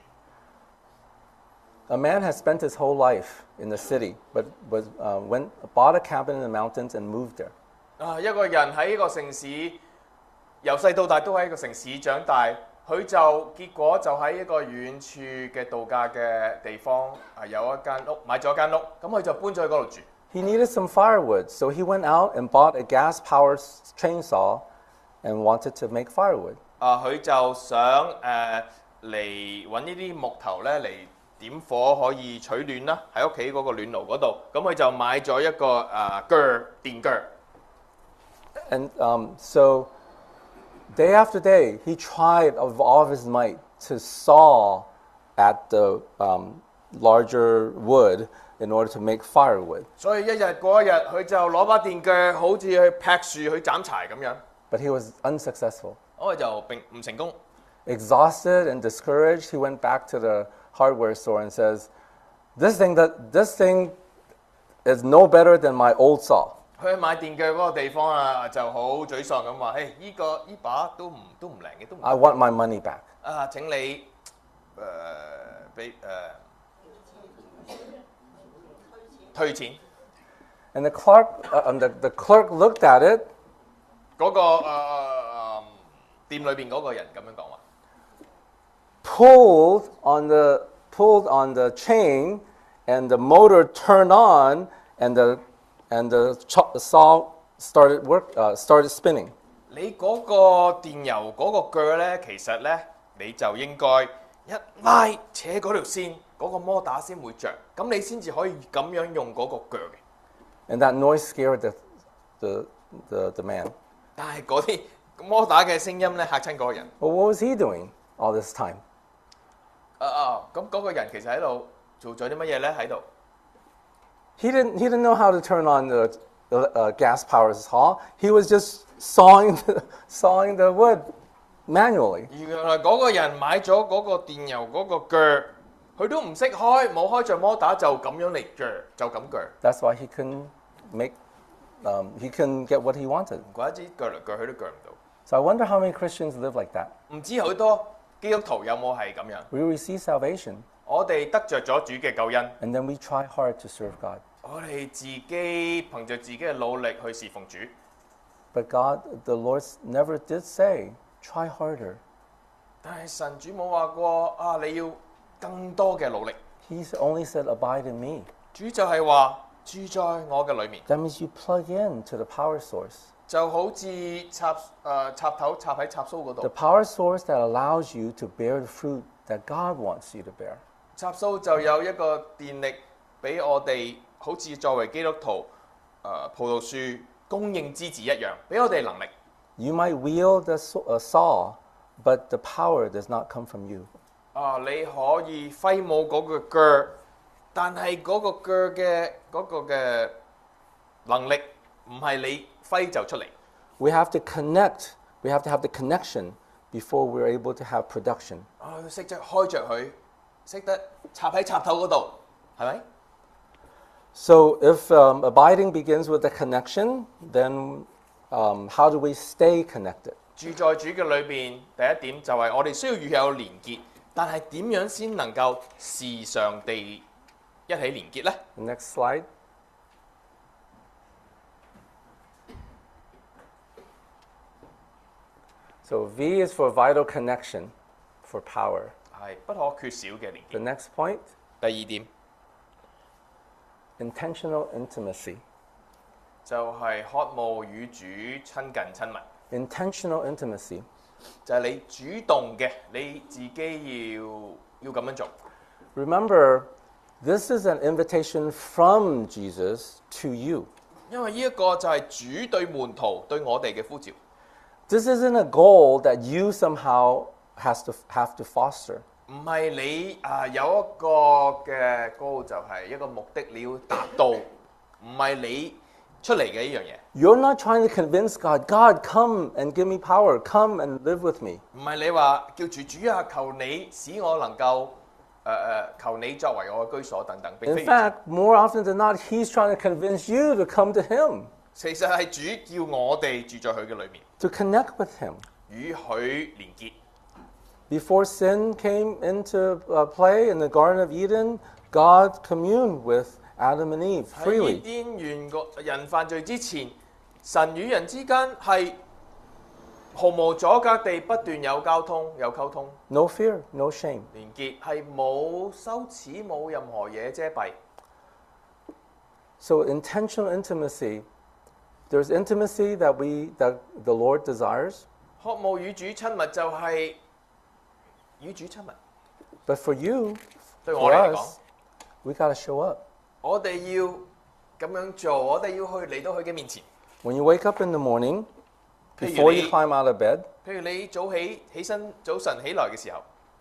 A man has spent his whole life in the city, but was, uh, went, bought a cabin in the mountains and moved there. 啊，一個人喺呢個城市由細到大都喺一個城市長大，佢就結果就喺一個遠處嘅度假嘅地方啊，有一間屋，買咗一間屋，咁佢就搬咗去嗰度住。 He needed some firewood, so he went out and bought a gas-powered chainsaw and wanted to make firewood. 啊，佢就想誒嚟揾呢啲木頭咧嚟點火可以取暖啦，喺屋企嗰個暖爐嗰度。咁佢就買咗一個誒鋸電鋸。 And um, so, day after day, he tried of all of his might to saw at the um, larger wood in order to make firewood. 所以一日過一日，佢就攞把電鋸，好似去劈樹、去斬柴咁樣。 But he was unsuccessful. 咁佢就並唔成功。 Exhausted and discouraged, he went back to the hardware store and says, "This thing that this thing is no better than my old saw." 佢去買電鋸嗰個地方啊，就好沮喪咁話：，誒，依個依把都唔都唔靈嘅，都唔 I want my money back. 啊！請你誒俾誒退錢。 And the clerk, uh, um, the, the clerk looked at it 嗰、個誒、呃、店裏邊嗰個人咁樣講話， pulled on the pulled on the chain, and the motor turned on, and the and the ch- saw started work uh, started spinning. 你嗰個電油嗰個鋸咧，其實咧你就應該一拉扯嗰條線，嗰、個摩打先會着，咁你先至可以咁樣用嗰個鋸嘅。 And that noise scared the the the, the man. 但係嗰啲摩打嘅聲音咧嚇親嗰個人。 Well, what was he doing all this time? 啊啊！咁嗰個人其實喺度做咗啲乜嘢咧？喺度 He didn't he didn't know how to turn on the, the uh, gas powered saw. He was just sawing the, sawing the wood manually. 原來嗰個人買咗嗰個電油嗰個鋸，佢都唔識開，冇開着摩打就咁樣嚟鋸，就咁鋸。 That's why he couldn't make um, he couldn't get what he wanted. 唔怪之鋸嚟鋸去都鋸唔到。 So I wonder how many Christians live like that. 唔知好多基督徒有冇係咁樣？ We receive salvation, 我我哋得着咗主嘅救恩， and then we try hard to serve God. 我哋自己憑着自己嘅努力去侍奉主。 But God, the Lord never did say, try harder. 但係神主冇話過啊，你要更多嘅努力。 He only said, abide in me. 主就係話住在我嘅裏面， That means you plug in to the power source. 就好似插誒、呃、插頭插喺插蘇嗰 The 度， power source that allows you to bear the fruit that God wants you to bear. 插蘇就有一個電力俾我哋，好似作為基督徒誒、呃、葡萄樹供應枝子一樣，俾我哋能力。 You might wield the saw, a saw, but the power does not come from you. 啊，你可以揮舞嗰個鋸，但係嗰個鋸嘅嗰個嘅能力唔係你揮就出嚟。 We have to connect. We have to have the connection before we're able to have production. 啊，要識得開着佢，識得插喺插頭嗰度，係咪？ So if um, abiding begins with a connection, then um, how do we stay connected? 住在主嘅裏邊，第一點就係我哋需要與有連結，但係點樣先能夠時常地一起連結呢？ Next slide. So V is for vital connection, for power. 係不可缺少嘅連 The 結。 next point, 第二點 intentional intimacy. 就係渴慕與主親近親密， Intentional intimacy. 就係你主動嘅，你自己要要咁樣做。 Remember, this is an invitation from Jesus to you. 因為呢一個就係主對門徒對我哋嘅呼召， This isn't a goal that you somehow has to have to foster. 唔係你啊有一個嘅 goal 就係一個目的你要達到，唔係你出嚟嘅呢樣嘢， You're not trying to convince God, God, come and give me power, come and live with me. 唔係你話叫住主啊，求你使我能夠誒誒，求你作為我嘅居所等等。並 In 非如此 fact, more often than not, He's trying to convince you to come to Him, 其實係主叫我哋住在佢嘅裏面， to connect with Him. 與佢連結。 Before sin came into uh, play in the Garden of Eden, God communed with Adam and Eve 喺 freely. 伊甸園個人犯罪之前，神與人之間係毫無阻隔地不斷有交通、有溝通、 No fear, no shame. 連結，係冇羞恥、冇任何嘢遮蔽。 So intentional intimacy, there's intimacy that we that the Lord desires, 渴慕與主親密就係與主親密。 but for you, 對我 for 嚟講， us, we got to show up. 我哋要咁樣做，我哋要去嚟到佢嘅面前。 When you wake up in the morning, 譬如 before 你- you climb out of bed, 譬如你早起起身早晨起來嘅時候，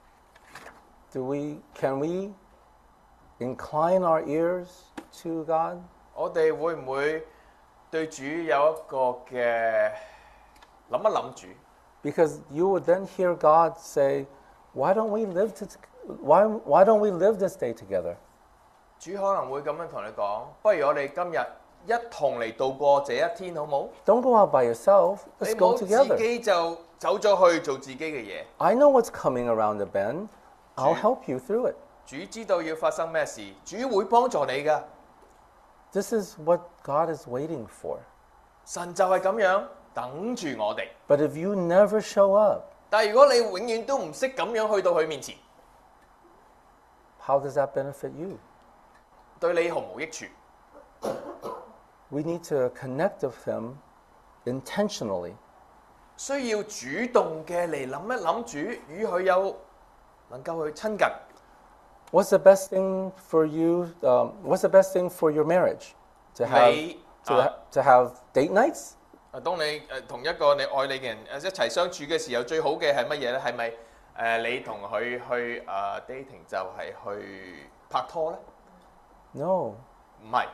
do we can we incline our ears to God? 我哋會唔會對主有一個嘅諗一諗主？ Because you would then hear God say, "Why don't we live to, why why don't we live this day together?" 主可能會咁樣同你講，不如我哋今日一同嚟度過這一天，好冇？ Don't go out by yourself. 你 Let's 唔 go 好自 together. 己就走咗去做自己嘅嘢。 I know what's coming around the bend. I'll Ju- help you through it. 主知道要發生咩事，主會幫助你噶。 This is what God is waiting for. 神就係咁樣等住我哋。 But if you never show up, 但係如果你永遠都唔識咁樣去到佢面前， how does that benefit you? 對你毫無益處。 We need to connect with Him intentionally. 需要主動嘅嚟諗一諗主，與佢有能夠去親近。 What's the best thing for you? Um, what's the best thing for your marriage? To have 你 to, 啊 ha- to have date nights? 啊，當你誒同一個你愛你嘅人誒一齊相處嘅時候，最好嘅係乜嘢咧？係咪誒你同佢去誒、呃 dating 就係去拍拖咧？ No. 唔係，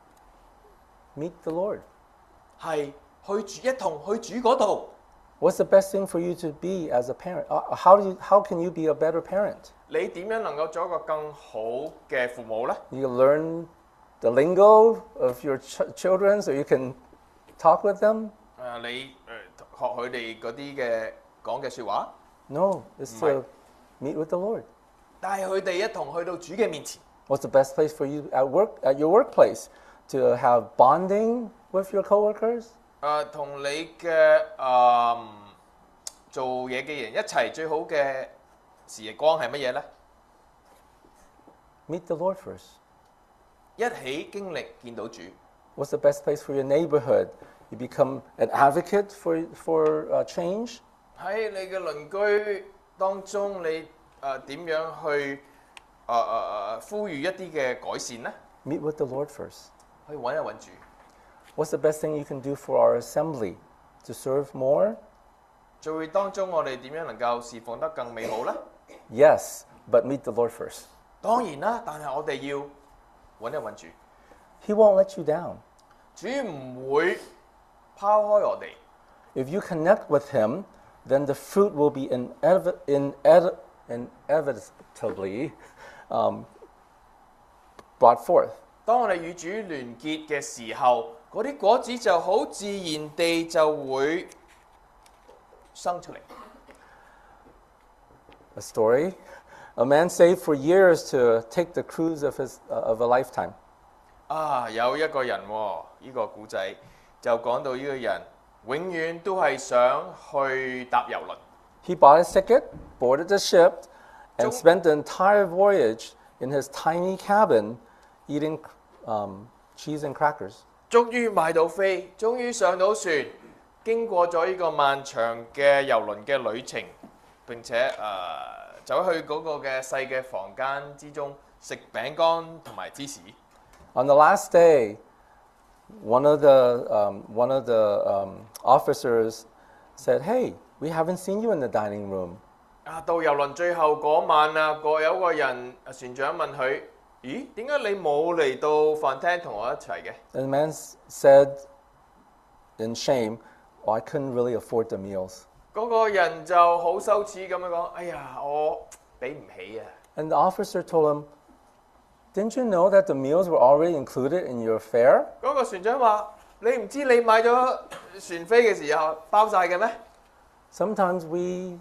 Meet the Lord. 係去主一同去主嗰度。 What's the best thing for you to be as a parent? Uh, how do you, how can you be a better parent? 你點樣能夠做一個更好嘅父母咧？ You learn the lingo of your ch- children so you can talk with them? 誒、你誒、學佢哋嗰啲嘅講嘅説話， No, it's Right. to meet with the Lord. 帶佢哋一同去到主嘅面前。 What's the best place for you at work, at your workplace? To have bonding with your coworkers? 誒同、你嘅誒、呃做嘢嘅人一齊最好嘅時光係乜嘢呢？ Meet the Lord first. 一起經歷見到主。 What's the best place for your neighborhood? You become an advocate for, for uh, change? 喺你嘅鄰居當中，你誒點、樣去誒誒誒呼籲一啲嘅改善呢？ Meet with the Lord first. 去揾一揾主。 What's the best thing you can do for our assembly? To serve more? 聚會當中，我哋點樣能夠侍奉得更美好呢？ Yes, but meet the Lord first. 當然啦，但係我哋要揾一揾主。 He won't let you down. 主唔會拋開我哋。 If you connect with Him, then the fruit will be inevi- inedi- inevitably um, brought forth. 當我哋與主聯結嘅時候，嗰啲果子就好自然地就會生出嚟。 A story. A man saved for years to take the cruise of, his, uh, of a lifetime. 啊，有一個人喎，呢個古仔就講到呢個人永遠都係想去搭郵輪。 He bought a ticket, boarded the ship, and Don't- spent the entire voyage in his tiny cabin eating um, cheese and crackers. 終於買到飛，終於上到船，經過咗呢個漫長嘅郵輪嘅旅程，並且誒、呃走去嗰個嘅細嘅房間之中食餅乾同埋芝士。 On the last day, one of the, um, one of the um, officers said, "Hey, we haven't seen you in the dining room." 啊，到郵輪最後嗰晚啊，個有個人船長問佢：咦，點解你冇嚟到飯廳同我一齊嘅？ And the man s- said in shame, "Oh, I couldn't really afford the meals." 嗰個人就好羞恥咁樣講：哎呀，我俾唔起啊！ And the officer told him, "Didn't you know that the meals were already included in your fare?" 嗰個船長話：你唔知你買咗船飛嘅時候包晒嘅咩？ Sometimes we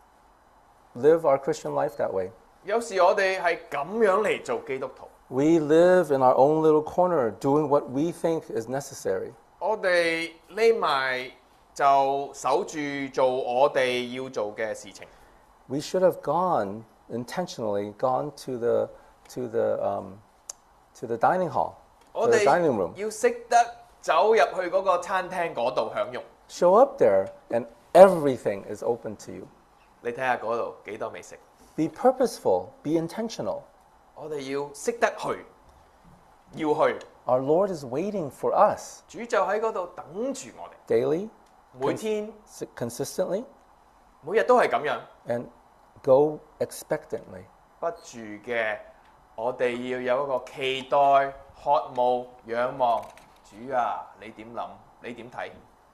live our Christian life that way. 有時我哋係咁樣嚟做基督徒， We live in our own little corner doing what we think is necessary. 我哋匿埋就守住做我哋要做嘅事情。 We should have gone intentionally gone to the to the um, to the dining hall, 我 to the 哋 dining room. 要識得走入去嗰個餐廳嗰度享用。 Show up there, and everything is open to you. 你睇下嗰度幾多美食。 Be purposeful. Be intentional. 我哋要識得去，要去。 Our Lord is waiting for us 主就喺嗰度等住我哋， daily, 每天 s- consistently, 每日都係咁樣， and go expectantly. 不住嘅。我哋要有一個期待、渴慕、仰望。主啊，你點諗？你點睇？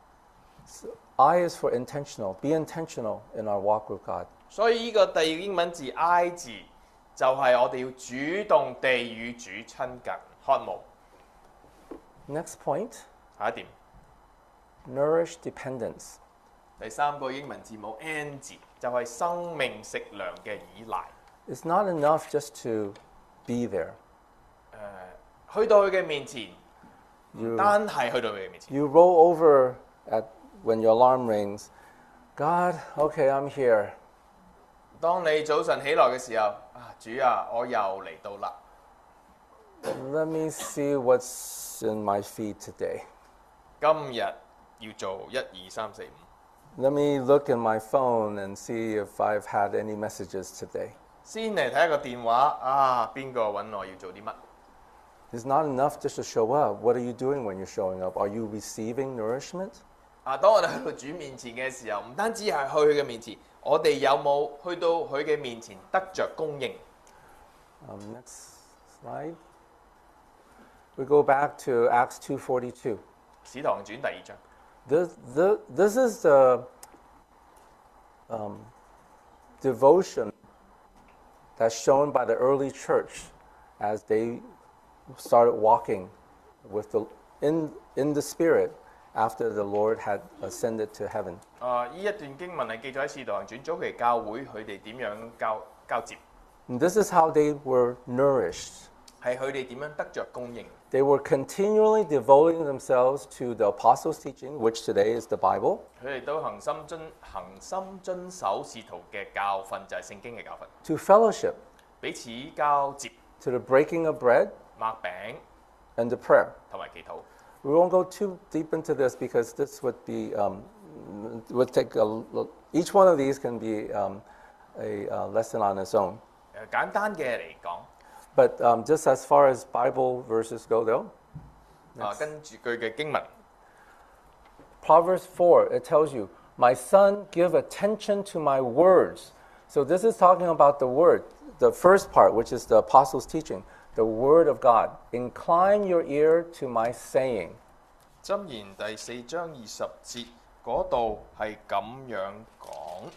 I is for intentional. Be intentional in our walk with God. 所以呢個第二個英文字 I 字就係我哋要主動地與主親近、渴慕。 Next point, 下一點， nourish dependence. 第三個英文字母 N 字就係生命食糧嘅依賴。 It's not enough just to be there. 去到佢嘅面前， You, 單係去到佢嘅面前。 you roll over at when your alarm rings. God, okay, I'm here. 當你早晨起來嘅時候，啊主啊，我又嚟到啦。 Let me see what's in my feed today. 今日要做一二三四五， Let me look in my phone and see if I've had any messages today. 先嚟睇下個電話啊，邊個揾我要做啲乜？ It's not enough just to show up. What are you doing when you're showing up? Are you receiving nourishment? 啊，當我哋去到主面前嘅時候，唔單止係去佢嘅面前，我哋有冇去到佢嘅面前得着供應？ Um, next slide. We go back to Acts two forty-two. 使徒行傳第二章， This, the, this is the um, devotion that's shown by the early church as they started walking with the, in, in the Spirit after the Lord had ascended to heaven. 啊，呢一段經文係記載喺使徒行傳早期教會佢哋點樣交交接。 And this is how they were nourished. 係佢哋點樣得着供應。 They were continually devoting themselves to the apostles' teaching, which today is the Bible, 佢哋都恒心遵恒心遵守使徒嘅教訓，就係、聖經嘅教訓， to fellowship, 彼此交接、 to the breaking of bread, 擘餅 and the prayer. 同埋祈禱。 We won't go too deep into this because this would be um, would take a, each one of these can be um, a uh, lesson on its own. 誒簡單嘅嚟講， But um, just as far as Bible verses go, though, 啊跟住佢嘅經文， Proverbs four, it tells you, "My son, give attention to my words." So this is talking about the word, the first part, which is the apostles' teaching, the word of God. Incline your ear to my saying. 箴言第四章二十節嗰度係咁樣講：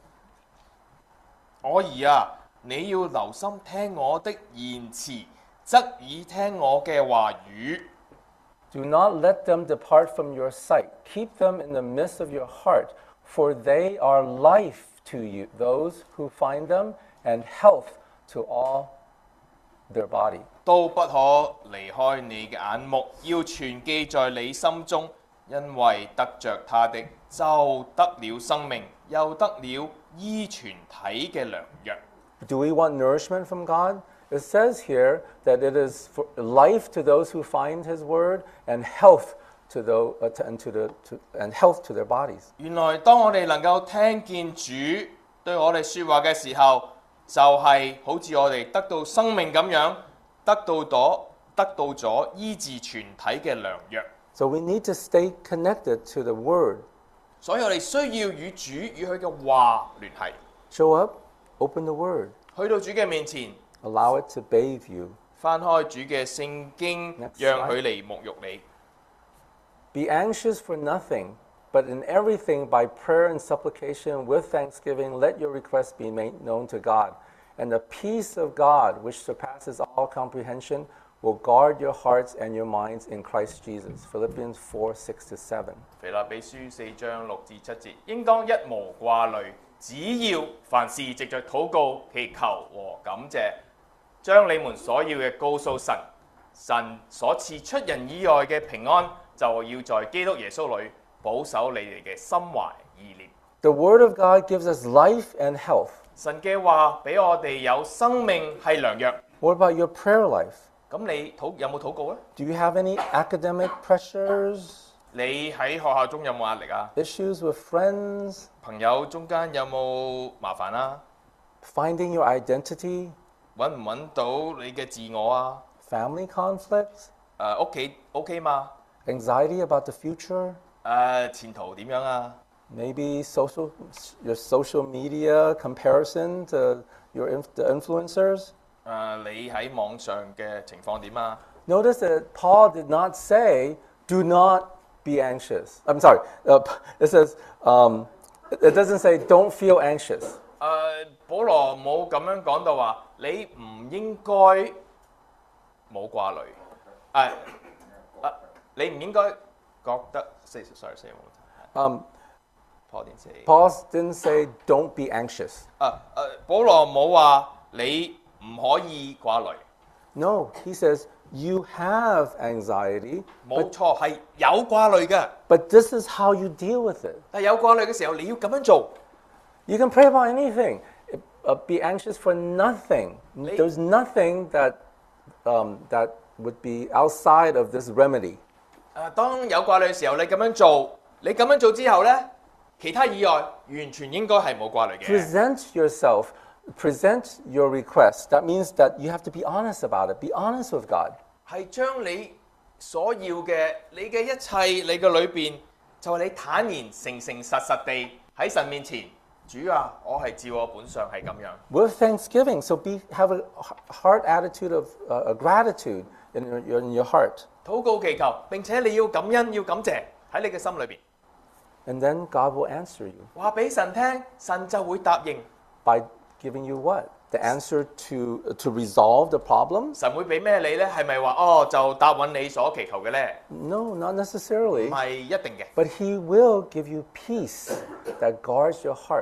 我兒啊，你要留心聽我的言辭，側耳聽我嘅話語。 Do not let them depart from your sight. Keep them in the midst of your heart, for they are life to you, those who find them, and health to all their body. 都不可離開你嘅眼目，要存記在你心中，因為得着他的，就得了生命，又得了醫全體嘅良藥。 Do we want nourishment from God? It says here that it is for life to those who find His word, and health to those, uh, to, and to the to, and health to their bodies. 原來當我哋能夠聽見主對我哋説話嘅時候，就係、好似我哋得到生命咁樣，得到咗得到咗醫治全體嘅良藥。 So we need to stay connected to the word. 所以我哋需要與主與佢嘅話聯繫， Show up, open the word, 去到主嘅面前， allow it to bathe you. 翻開主嘅聖經， Next 讓 slide. 佢嚟沐浴你。 Be anxious for nothing, but in everything by prayer and supplication with thanksgiving, let your requests be made known to God. And the peace of God, which surpasses all comprehension, will guard your hearts and your minds in Christ Jesus. Philippians four, six to seven. 腓立比書四章六至七節，應當一無掛慮，只要凡事藉着禱告、祈求和感謝，將你們所要嘅告訴神，神所賜出人意外嘅平安，就要在基督耶穌裏保守你哋嘅心懷意念。 The Word of God gives us life and health. 神嘅話俾我哋有生命係良藥。 What about your prayer life? 咁你禱有冇禱告咧？ Do you have any academic pressures, 你喺學校中有冇壓力啊？ issues with friends, 朋友中間有冇麻煩啊？ finding your identity, 揾唔揾到你嘅自我啊？ family conflicts, 誒屋企 OK 嘛？ anxiety about the future? 誒、前途點樣啊？ Maybe social, your social media comparison to your inf- the influencers. 誒、你喺網上嘅情況點啊？ Notice that Paul did not say, "Do not be anxious." I'm sorry. Uh, it says, um, it doesn't say, "Don't feel anxious." 誒、保羅冇咁樣講到話，你唔應該冇掛慮。誒、誒、你唔應該覺得，sorry sorry sorry， Um, Paul didn't say。 Paul didn't say, "Don't be anxious." 誒、誒、保羅冇話你唔可以掛慮。 No, he says, "You have anxiety, 冇錯，係有掛慮嘅。 but this is how you deal with it." 但係有掛慮嘅時候，你要咁樣做。 You can pray about anything. Uh, be anxious for nothing. There's nothing that um, that would be outside of this remedy. 誒、當有掛慮嘅時候，你咁樣做，你咁樣做之後咧，其他以外完全應該係冇掛慮嘅。 Present yourself, present your request. That means that you have to be honest about it. Be honest with God. 係將你所要嘅，你嘅一切，你嘅裏邊，就係、你坦然、誠誠實實地喺神面前，主啊，我係照我本相係咁樣。 With thanksgiving, so be have a heart attitude of uh, a gratitude in your, in your heart. 禱告祈求，並且你要感恩，要感謝喺你嘅心裏邊， And then God will answer you 話俾神聽，神就會答應。 by giving you what? The answer to to resolve the problem? 神會俾咩你呢？係咪話哦就答允你所祈求嘅呢？ No, not 唔 necessarily. 係一定嘅。 But he will give you peace that guards your heart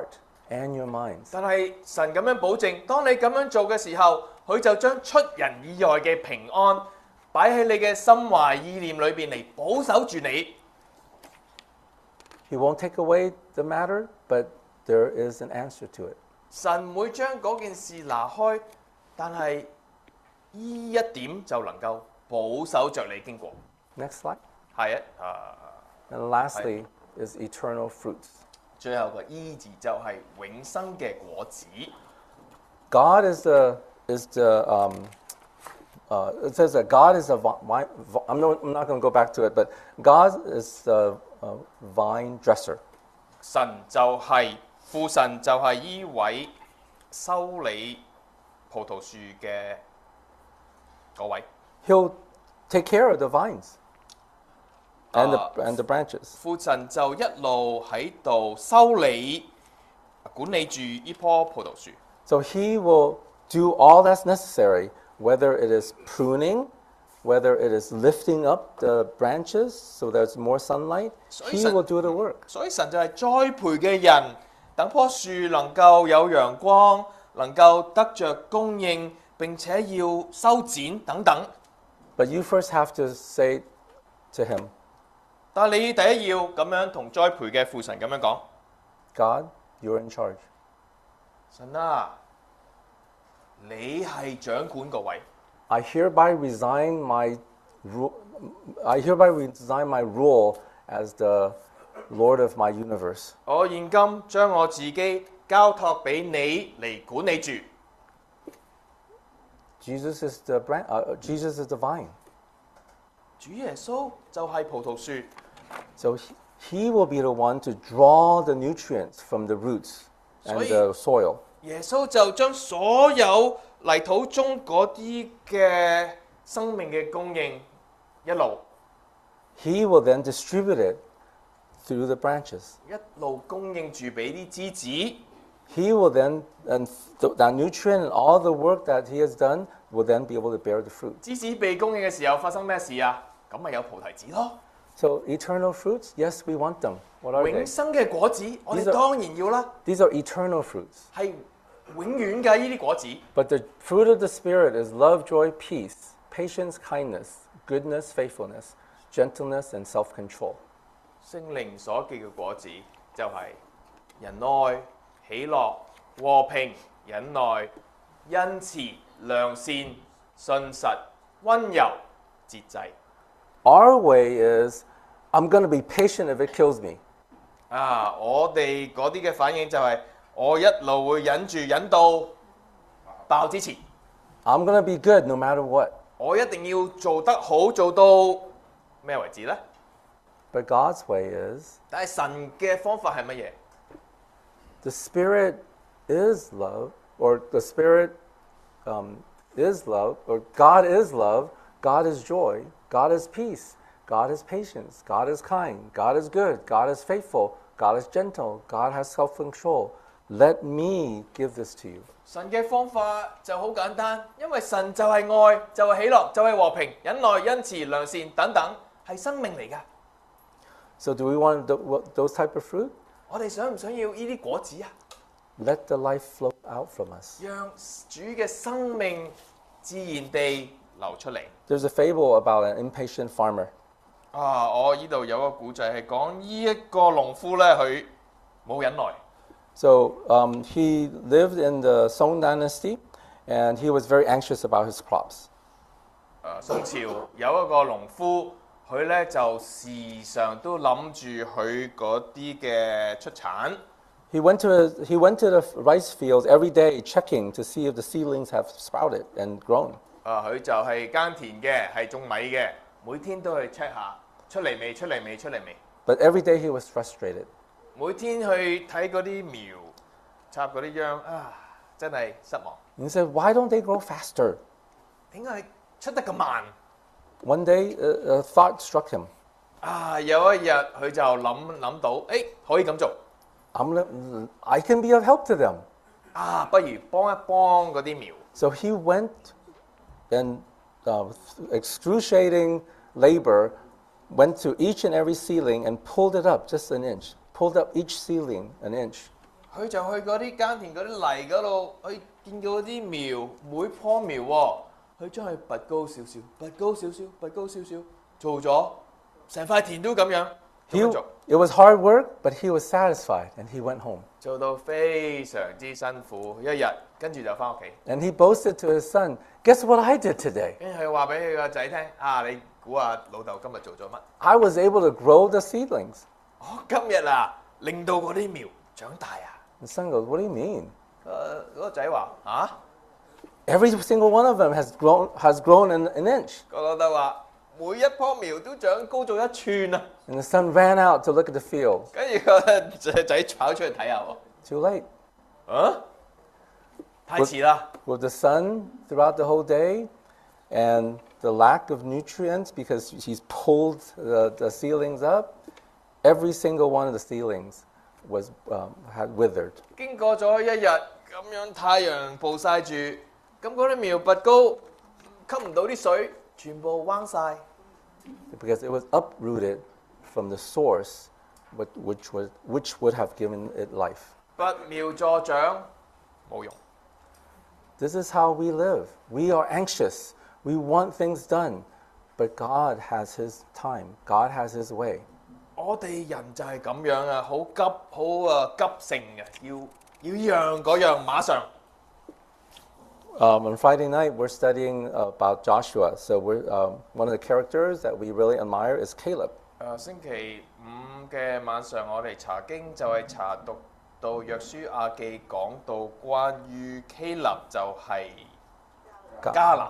and your minds. 但係神咁樣保證，當你咁樣做嘅時候，佢就將出人意外嘅平安擺喺你嘅心懷意念裏邊嚟保守住你。 He won't take away the matter, but there is an answer to it. 神唔會將嗰件事拿開，但係依一點就能夠保守着你經過。 Next slide. 係啊， And lastly is eternal fruits. 最後個 E 字就係永生嘅果子。 God is the is the um, uh, it says that God is a vine. I'm not, I'm not going to go back to it, but God is the uh, vine dresser. 神就係、父神就係依位修理葡萄樹嘅嗰位。 He'll take care of the vines and the, Uh, and the branches. 父神就一路喺度修理管理住呢棵葡萄樹。 So he will do all that's necessary, whether it is pruning, whether it is lifting up the branches so there's more sunlight. He will do the work. 所以神就係栽培嘅人，等棵樹能夠有陽光，能夠得着供應，並且要修剪等等。 But you first have to say to him, 但係你第一要咁樣同栽培嘅父神咁樣講： God, you're in charge. 神啊，你係掌管個位。 I hereby resign my ru- I hereby resign my role as the Lord of my universe. 我現今將我自己交託俾你嚟管理住。 Jesus is the bran- uh, Jesus is the vine. 主耶穌就係葡萄樹， So he, he will be the one to draw the nutrients from the roots and 所以- the soil. 耶穌就將所有泥土中嗰啲嘅生命嘅供應一路 He will then distribute it through the branches. 一路供應住俾啲枝子。 He will then, and th- that nutrient and all the work that he has done will then be able to bear the fruit. 枝子被供應嘅時候發生咩事啊？咁咪有菩提子咯。 So eternal fruits, yes, we want them. What are 永 they? 生嘅果子，我哋 These are- 當然要啦， These are eternal fruits. 係永遠嘅呢啲果子。 But the fruit of the Spirit is love, joy, peace, patience, kindness, goodness, faithfulness, gentleness, and self-control. 聖靈所結嘅果子就係仁愛、喜樂、和平、忍耐、恩慈、良善、信實、温柔、節制。 Our way is, I'm going to be patient if it kills me. 啊！我哋嗰啲嘅反應就係、我一路會忍住忍到爆之前， I'm going to be good no matter what. 我一定要做得好，做到咩為止呢？ But God's way is, 但係神嘅方法係乜嘢？ the Spirit is love, or the Spirit um, is love, or God is love, God is joy, God is peace, God is patience, God is kind, God is good, God is faithful, God is gentle, God has self-control. Let me give this to you. 神嘅方法就好簡單，因為神就係愛，就係喜樂，就係和平、忍耐、恩慈、良善等等，係生命嚟㗎。 So do we want th- what- those type of fruit? 我哋想唔想要呢啲果子啊？ Let the life flow out from us. 讓主嘅生命自然地流出嚟。 There's a fable about an impatient farmer. 啊！我呢度有個古仔係講呢一個農夫咧，佢冇忍耐。 So um, he lived in the Song dynasty, and he was very anxious about his crops. 誒、宋朝有一個農夫，佢咧就時常都諗住佢嗰啲嘅出產。 He went to his, he went to the rice fields every day, checking to see if the seedlings have sprouted and grown. 啊，佢就係耕田嘅，係種米嘅，每天都去 check 下出嚟未，出嚟未，出嚟未。 But every day he was frustrated. 每天去睇嗰啲苗，插嗰啲秧，啊，真係失望。 And he said, "Why don't they grow faster?" 點解出得咁慢？ One day, a, a thought struck him. 啊，有一日佢就諗諗到，誒可以咁做。 I'm gonna, I can be of help to them. 啊，不如幫一幫嗰啲苗。 So he went and uh, with excruciating labor, went to each and every seedling and pulled it up just an inch. Pulled up each seedling an inch. 佢就去嗰啲耕田嗰啲泥嗰度，去見到啲苗，每棵苗喎，佢將佢拔高少少，拔高少少，拔高少少，做咗成塊田都咁樣咁 He, 樣做， it was hard work, but he was satisfied, and he went home. 做到非常之辛苦，一日跟住就翻屋企， And he boasted to his son, "Guess what I did today? 跟住佢話俾佢個仔聽：啊，你估下老豆今日做咗乜？ I was able to grow the seedlings." 我今日啊，令到嗰啲苗長大啊！ The son goes, "What do you mean? 誒嗰個仔話：啊， Every single one of them has grown has grown an, an inch." 個老豆話：每一棵苗都長高咗一寸啊！ And the son ran out to look at the field. 跟住個仔跑出去睇下喎， Too late. 啊，太遲啦！ With the sun throughout the whole day, and the lack of nutrients because he's pulled the, the seedlings up, every single one of the seedlings was um, had withered. 經過咗一日咁樣太陽暴曬住，咁嗰啲苗拔高，吸唔到啲水，全部彎晒。 Because it was uprooted from the source, which, which, was, which would have given it life. 拔苗助長冇用。 This is how we live. We are anxious. We want things done. But God has His time. God has His way. 我哋人就係咁樣啊，好急，好啊急性嘅，要要依樣嗰樣馬上。 Um, on Friday night, we're studying about Joshua. So we're, um, one of the characters that we really admire is Caleb. 誒、星期五嘅晚上，我哋查經就係查讀到約書亞記講到關於希勒就係迦勒。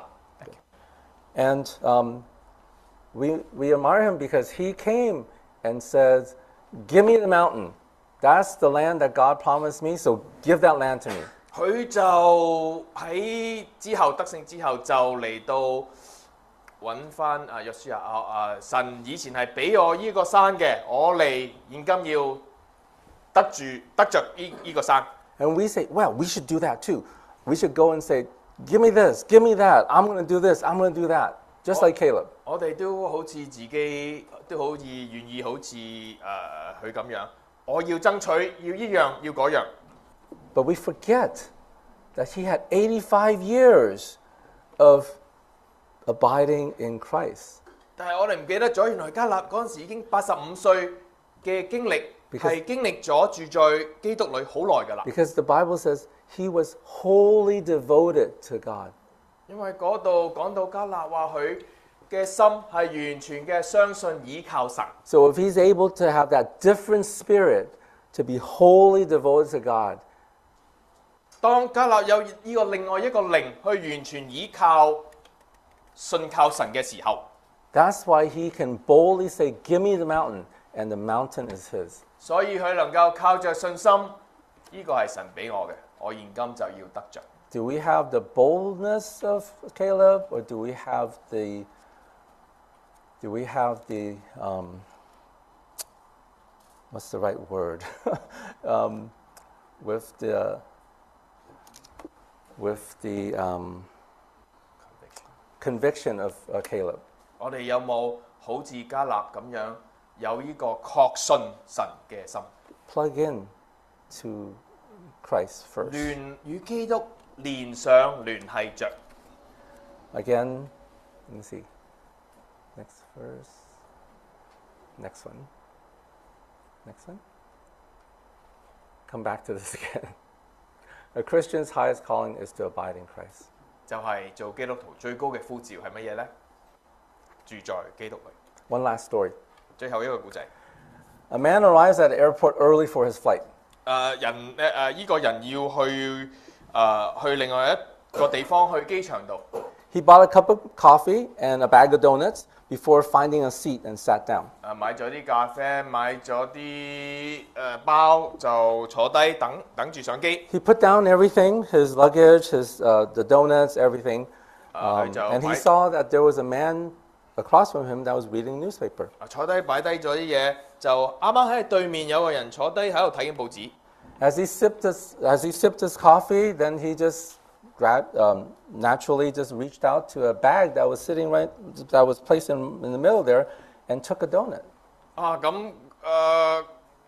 And um, we, we admire him because he came and says, "Give me the mountain. That's the land that God promised me, so give that land to me." 佢就喺之後得勝之後就嚟到揾翻啊約書亞啊啊神以前係俾我依個山嘅，我嚟現今要得住得着依依個山。 And we say, well, we should do that too. We should go and say, "Give me this, give me that. I'm going to do this, I'm going to do that." Just like Caleb. 我哋都好似自己都好似願意好似誒佢咁樣，我要爭取要依樣要嗰樣。 But we forget that he had eighty-five years of abiding in Christ. 但係我哋唔記得咗，原來迦勒嗰陣時已經八十五歲嘅經歷， Because- 係經歷咗住在基督裏好耐㗎啦。 Because the Bible says he was wholly devoted to God. 因為嗰度講到迦勒話佢嘅心係完全嘅相信倚靠神， So if he's able to have that different spirit to be wholly devoted to God, 當迦勒有呢個另外一個靈去完全倚靠、信靠神嘅時候， that's why he can boldly say, "Give me the mountain," and the mountain is his. 所以佢能夠靠着信心，呢個係神俾我嘅，我現今就要得着。 Do we have the boldness of Caleb, or do we have the do we have the um, what's the right word? um, with the with the um, conviction of uh, Caleb. 我哋有冇好似迦勒咁樣有呢個確信神嘅心， Plug in to Christ first. 聯與基督連上聯繫着？ Again, let me see. Next verse. Next one. Next one. Come back to this again. A Christian's highest calling is to abide in Christ. 就係做基督徒最高嘅呼召係乜嘢呢？住在基督裏。 One last story. 最後一個故仔， A man arrives at the airport early for his flight. 誒、人誒誒依個人要去誒、去另外一個地方去機場度， He bought a cup of coffee and a bag of donuts before finding a seat and sat down. 誒、買咗啲咖啡，買咗啲誒包，就坐低等等住上機。 He put down everything, his luggage, his uh, the donuts, everything. Uh, Um, so and he I- saw that there was a man across from him that was reading a newspaper. 坐低擺低咗啲嘢，就啱啱喺對面有個人坐低喺度睇緊報紙。 As he sipped his, as he sipped his coffee, then he just grabbed, um, naturally just reached out to a bag that was sitting right, that was placed in, in the middle there, and took a donut. 啊咁誒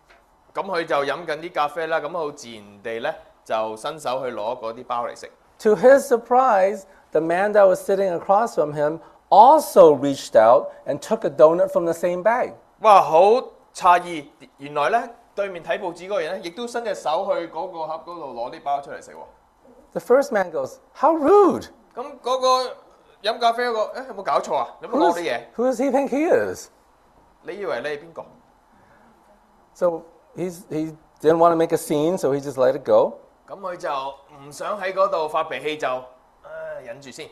咁佢就飲緊啲咖啡啦，咁好自然地咧就伸手去攞嗰啲包嚟食。 To his surprise, the man that was sitting across from him also reached out and took a donut from the same bag. 哇！好詫異，原來咧對面睇報紙嗰個人咧，亦都伸隻手去嗰個盒嗰度攞啲包出嚟食喎。 The first man goes, "How rude! 咁嗰個飲咖啡嗰、個，誒有冇搞錯啊？有冇 Who 攞 does, 啲嘢？ who does he think he is?" 你以為你係邊個？ So he's, he didn't want to make a scene, so he just let it go. 咁佢就唔想喺嗰度發脾氣，就誒忍住先。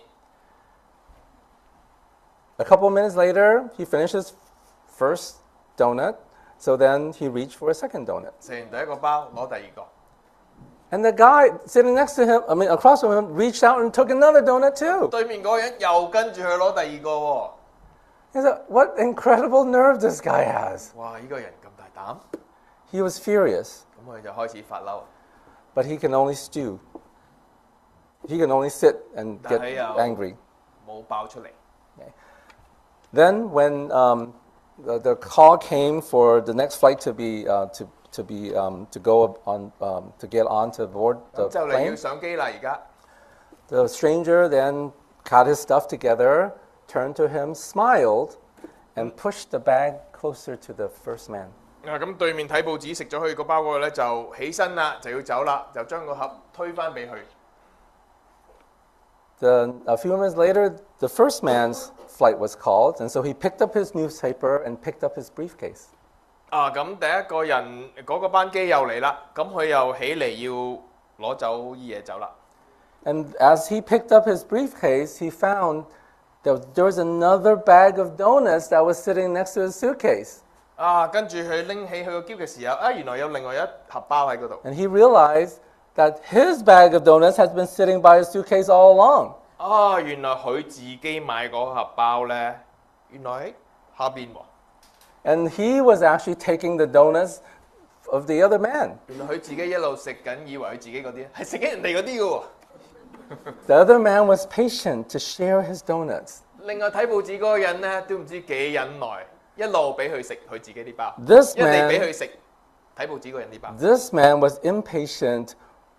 A couple of minutes later, he finished his first donut, so then he reached for a second donut. 食完第一個包，攞第二個。 And the guy sitting next to him, I mean across from him, reached out and took another donut too. 對面嗰個人又跟住去攞第二個喎。 He said, "What incredible nerve this guy has." 哇！呢、個人咁大膽， He was furious, 咁佢就開始發嬲。 but he can only stew. He can only sit and get 但係又 angry. 冇爆出嚟。 Then, when um, the, the call came for the next flight to be uh, to to be um, to go on um, to get onto board the 咁就嚟要 plane, 上機啦，而家。 the stranger then got his stuff together, turned to him, smiled, and pushed the bag closer to the first man. 啊，咁對面睇報紙食咗佢個包嗰個咧就起身啦，就要走啦，就將個盒推返俾佢。 The, a few minutes later, the first man's flight was called, and so he picked up his newspaper and picked up his briefcase. 啊，咁第一個人嗰、個班機又嚟啦，咁佢又起嚟要攞走啲嘢走啦。 And as he picked up his briefcase, he found that there was another bag of donuts that was sitting next to his suitcase. 啊，跟住佢拎起佢個箧嘅時候，啊，原來有另外一盒包喺嗰度。 And he realized that his bag of donuts has been sitting by his suitcase all along. 啊，原來佢自己買嗰盒包咧，原來喺下邊喎。 And he was actually taking the donuts of the other man. 原來佢自己一路食緊，以為佢自己嗰啲係食緊人哋嗰啲嘅喎。 The other man was patient to share his donuts. 另外睇報紙嗰個人咧，都唔知幾忍耐，一路俾佢食佢自己啲包， This 一嚟俾 man, 佢食睇報紙嗰人啲包。 this man was impatient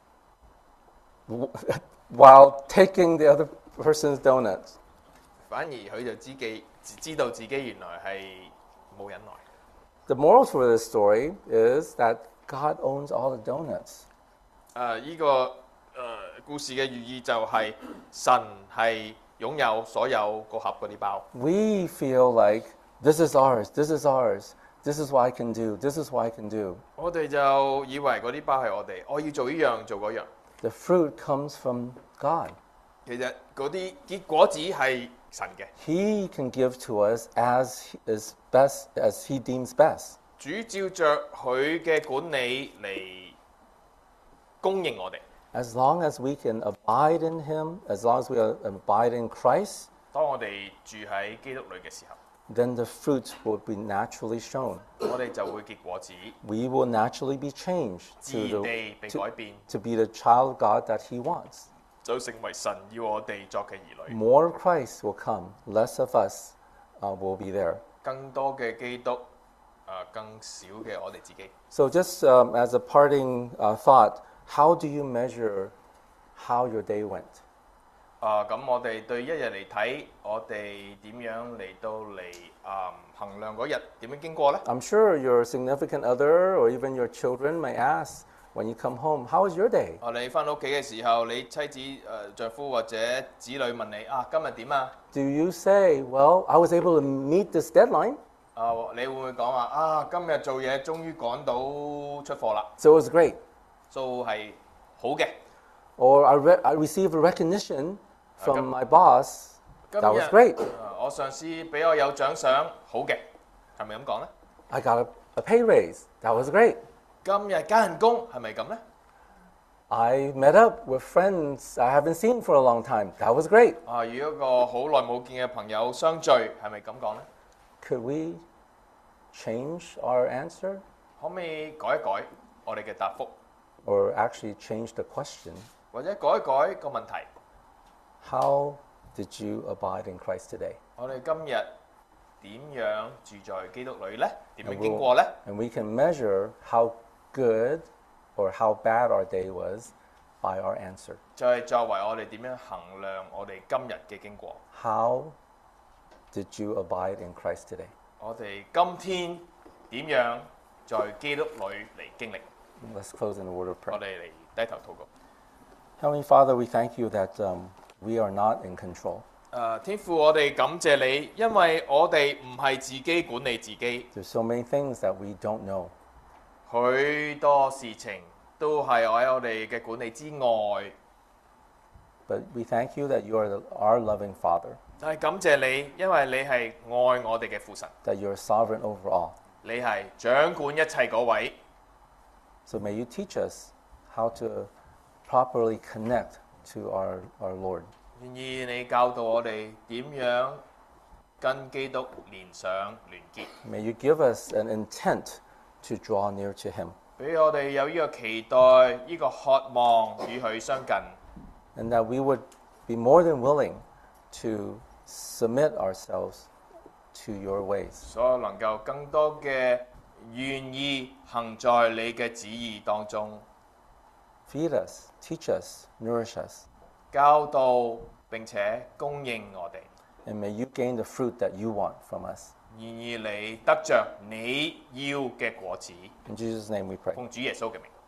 w- while taking the other person's donuts. 反而佢就知己知道自己原來係冇忍耐。 The moral for this story is that God owns all the donuts. 誒依、個誒、呃故事嘅寓意就係、神係擁有所有個盒嗰啲包。 We feel like this is ours, this is ours, this is what I can do, this is what I can do. 我哋就以為嗰啲包係我哋，我要做呢樣做嗰樣。 The fruit comes from God. 其實嗰啲結果子係神嘅， He can give to us as is best as He deems best. 主照着佢嘅管理嚟供應我哋。 As long as we can abide in Him, as long as we abide in Christ, 當我哋住喺基督裏嘅時候， then the fruit will be naturally shown. 我哋就會結果子， We will naturally be changed 自 to 然 the, 地被 to, 改變， to be the child God that He wants. 就成為神要我哋作嘅兒女。 More of Christ will come, less of us uh, will be there. 更多嘅基督，誒、更少嘅我哋自己。 So, just um, as a parting uh, thought, how do you measure how your day went? 啊，咁我哋對一日嚟睇，我哋點樣嚟到嚟啊、衡量嗰日點樣經過呢？ I'm sure your significant other or even your children may ask when you come home, how was your day? 啊，你翻到屋企嘅時候，你妻子、誒、丈夫或者子女問你啊，今日點啊？ Do you say, well, I was able to meet this deadline, 啊，你會唔會講話啊？今日做嘢終於趕到出貨啦， so it was great? 都係好嘅。 Or I, re- I received a recognition from Okay. my boss, 今 that 日 was great. 啊我上司俾我有獎賞，好嘅，係咪咁講呢？ I got a, a pay raise, that was great. 今日加人工係咪咁呢？ I met up with friends I haven't seen for a long time, that was great. 啊，與一個好耐冇見嘅朋友相聚，係咪咁講呢？ Could we change our answer 可唔可以改一改我哋嘅答覆， or actually change the question? 或者改一改個問題？ How did you abide in Christ today? 我哋今日點樣住在基督裏呢？點樣 And 經過呢？ we'll- and we can measure how good or how bad our day was by our answer. 就係作為我哋點樣衡量我哋今日嘅經過。 How did you abide in Christ today? 我哋今天點樣在基督裏嚟經歷？ Let's close in a word of 我 prayer. 哋嚟低頭禱告。 Heavenly Father, we thank you that um, we are not in control. 誒、天父，我哋感謝你，因為我哋唔係自己管理自己， There's so many things that we don't know. 許多事情都係喺我哋嘅管理之外。 But we thank you that you are the, our loving Father, 但係感謝你，因為你係愛我哋嘅父神， that you are sovereign over all. 你係掌管一切嗰位。 So may you teach us how to properly connect to our, our Lord. 願意你教導我哋點樣跟基督連上連結， May you give us an intent to draw near to Him, 俾我哋有呢個期待、呢、個渴望與佢相近。 and that we would be more than willing to submit ourselves to your ways. 所以能夠更多嘅願意行在你嘅旨意當中， Feed us, teach us, nourish us, 教導並且供應我哋。 and may you gain the fruit that you want from us. 願意你得着你要嘅果子， In Jesus' name we pray. 奉主耶穌嘅名。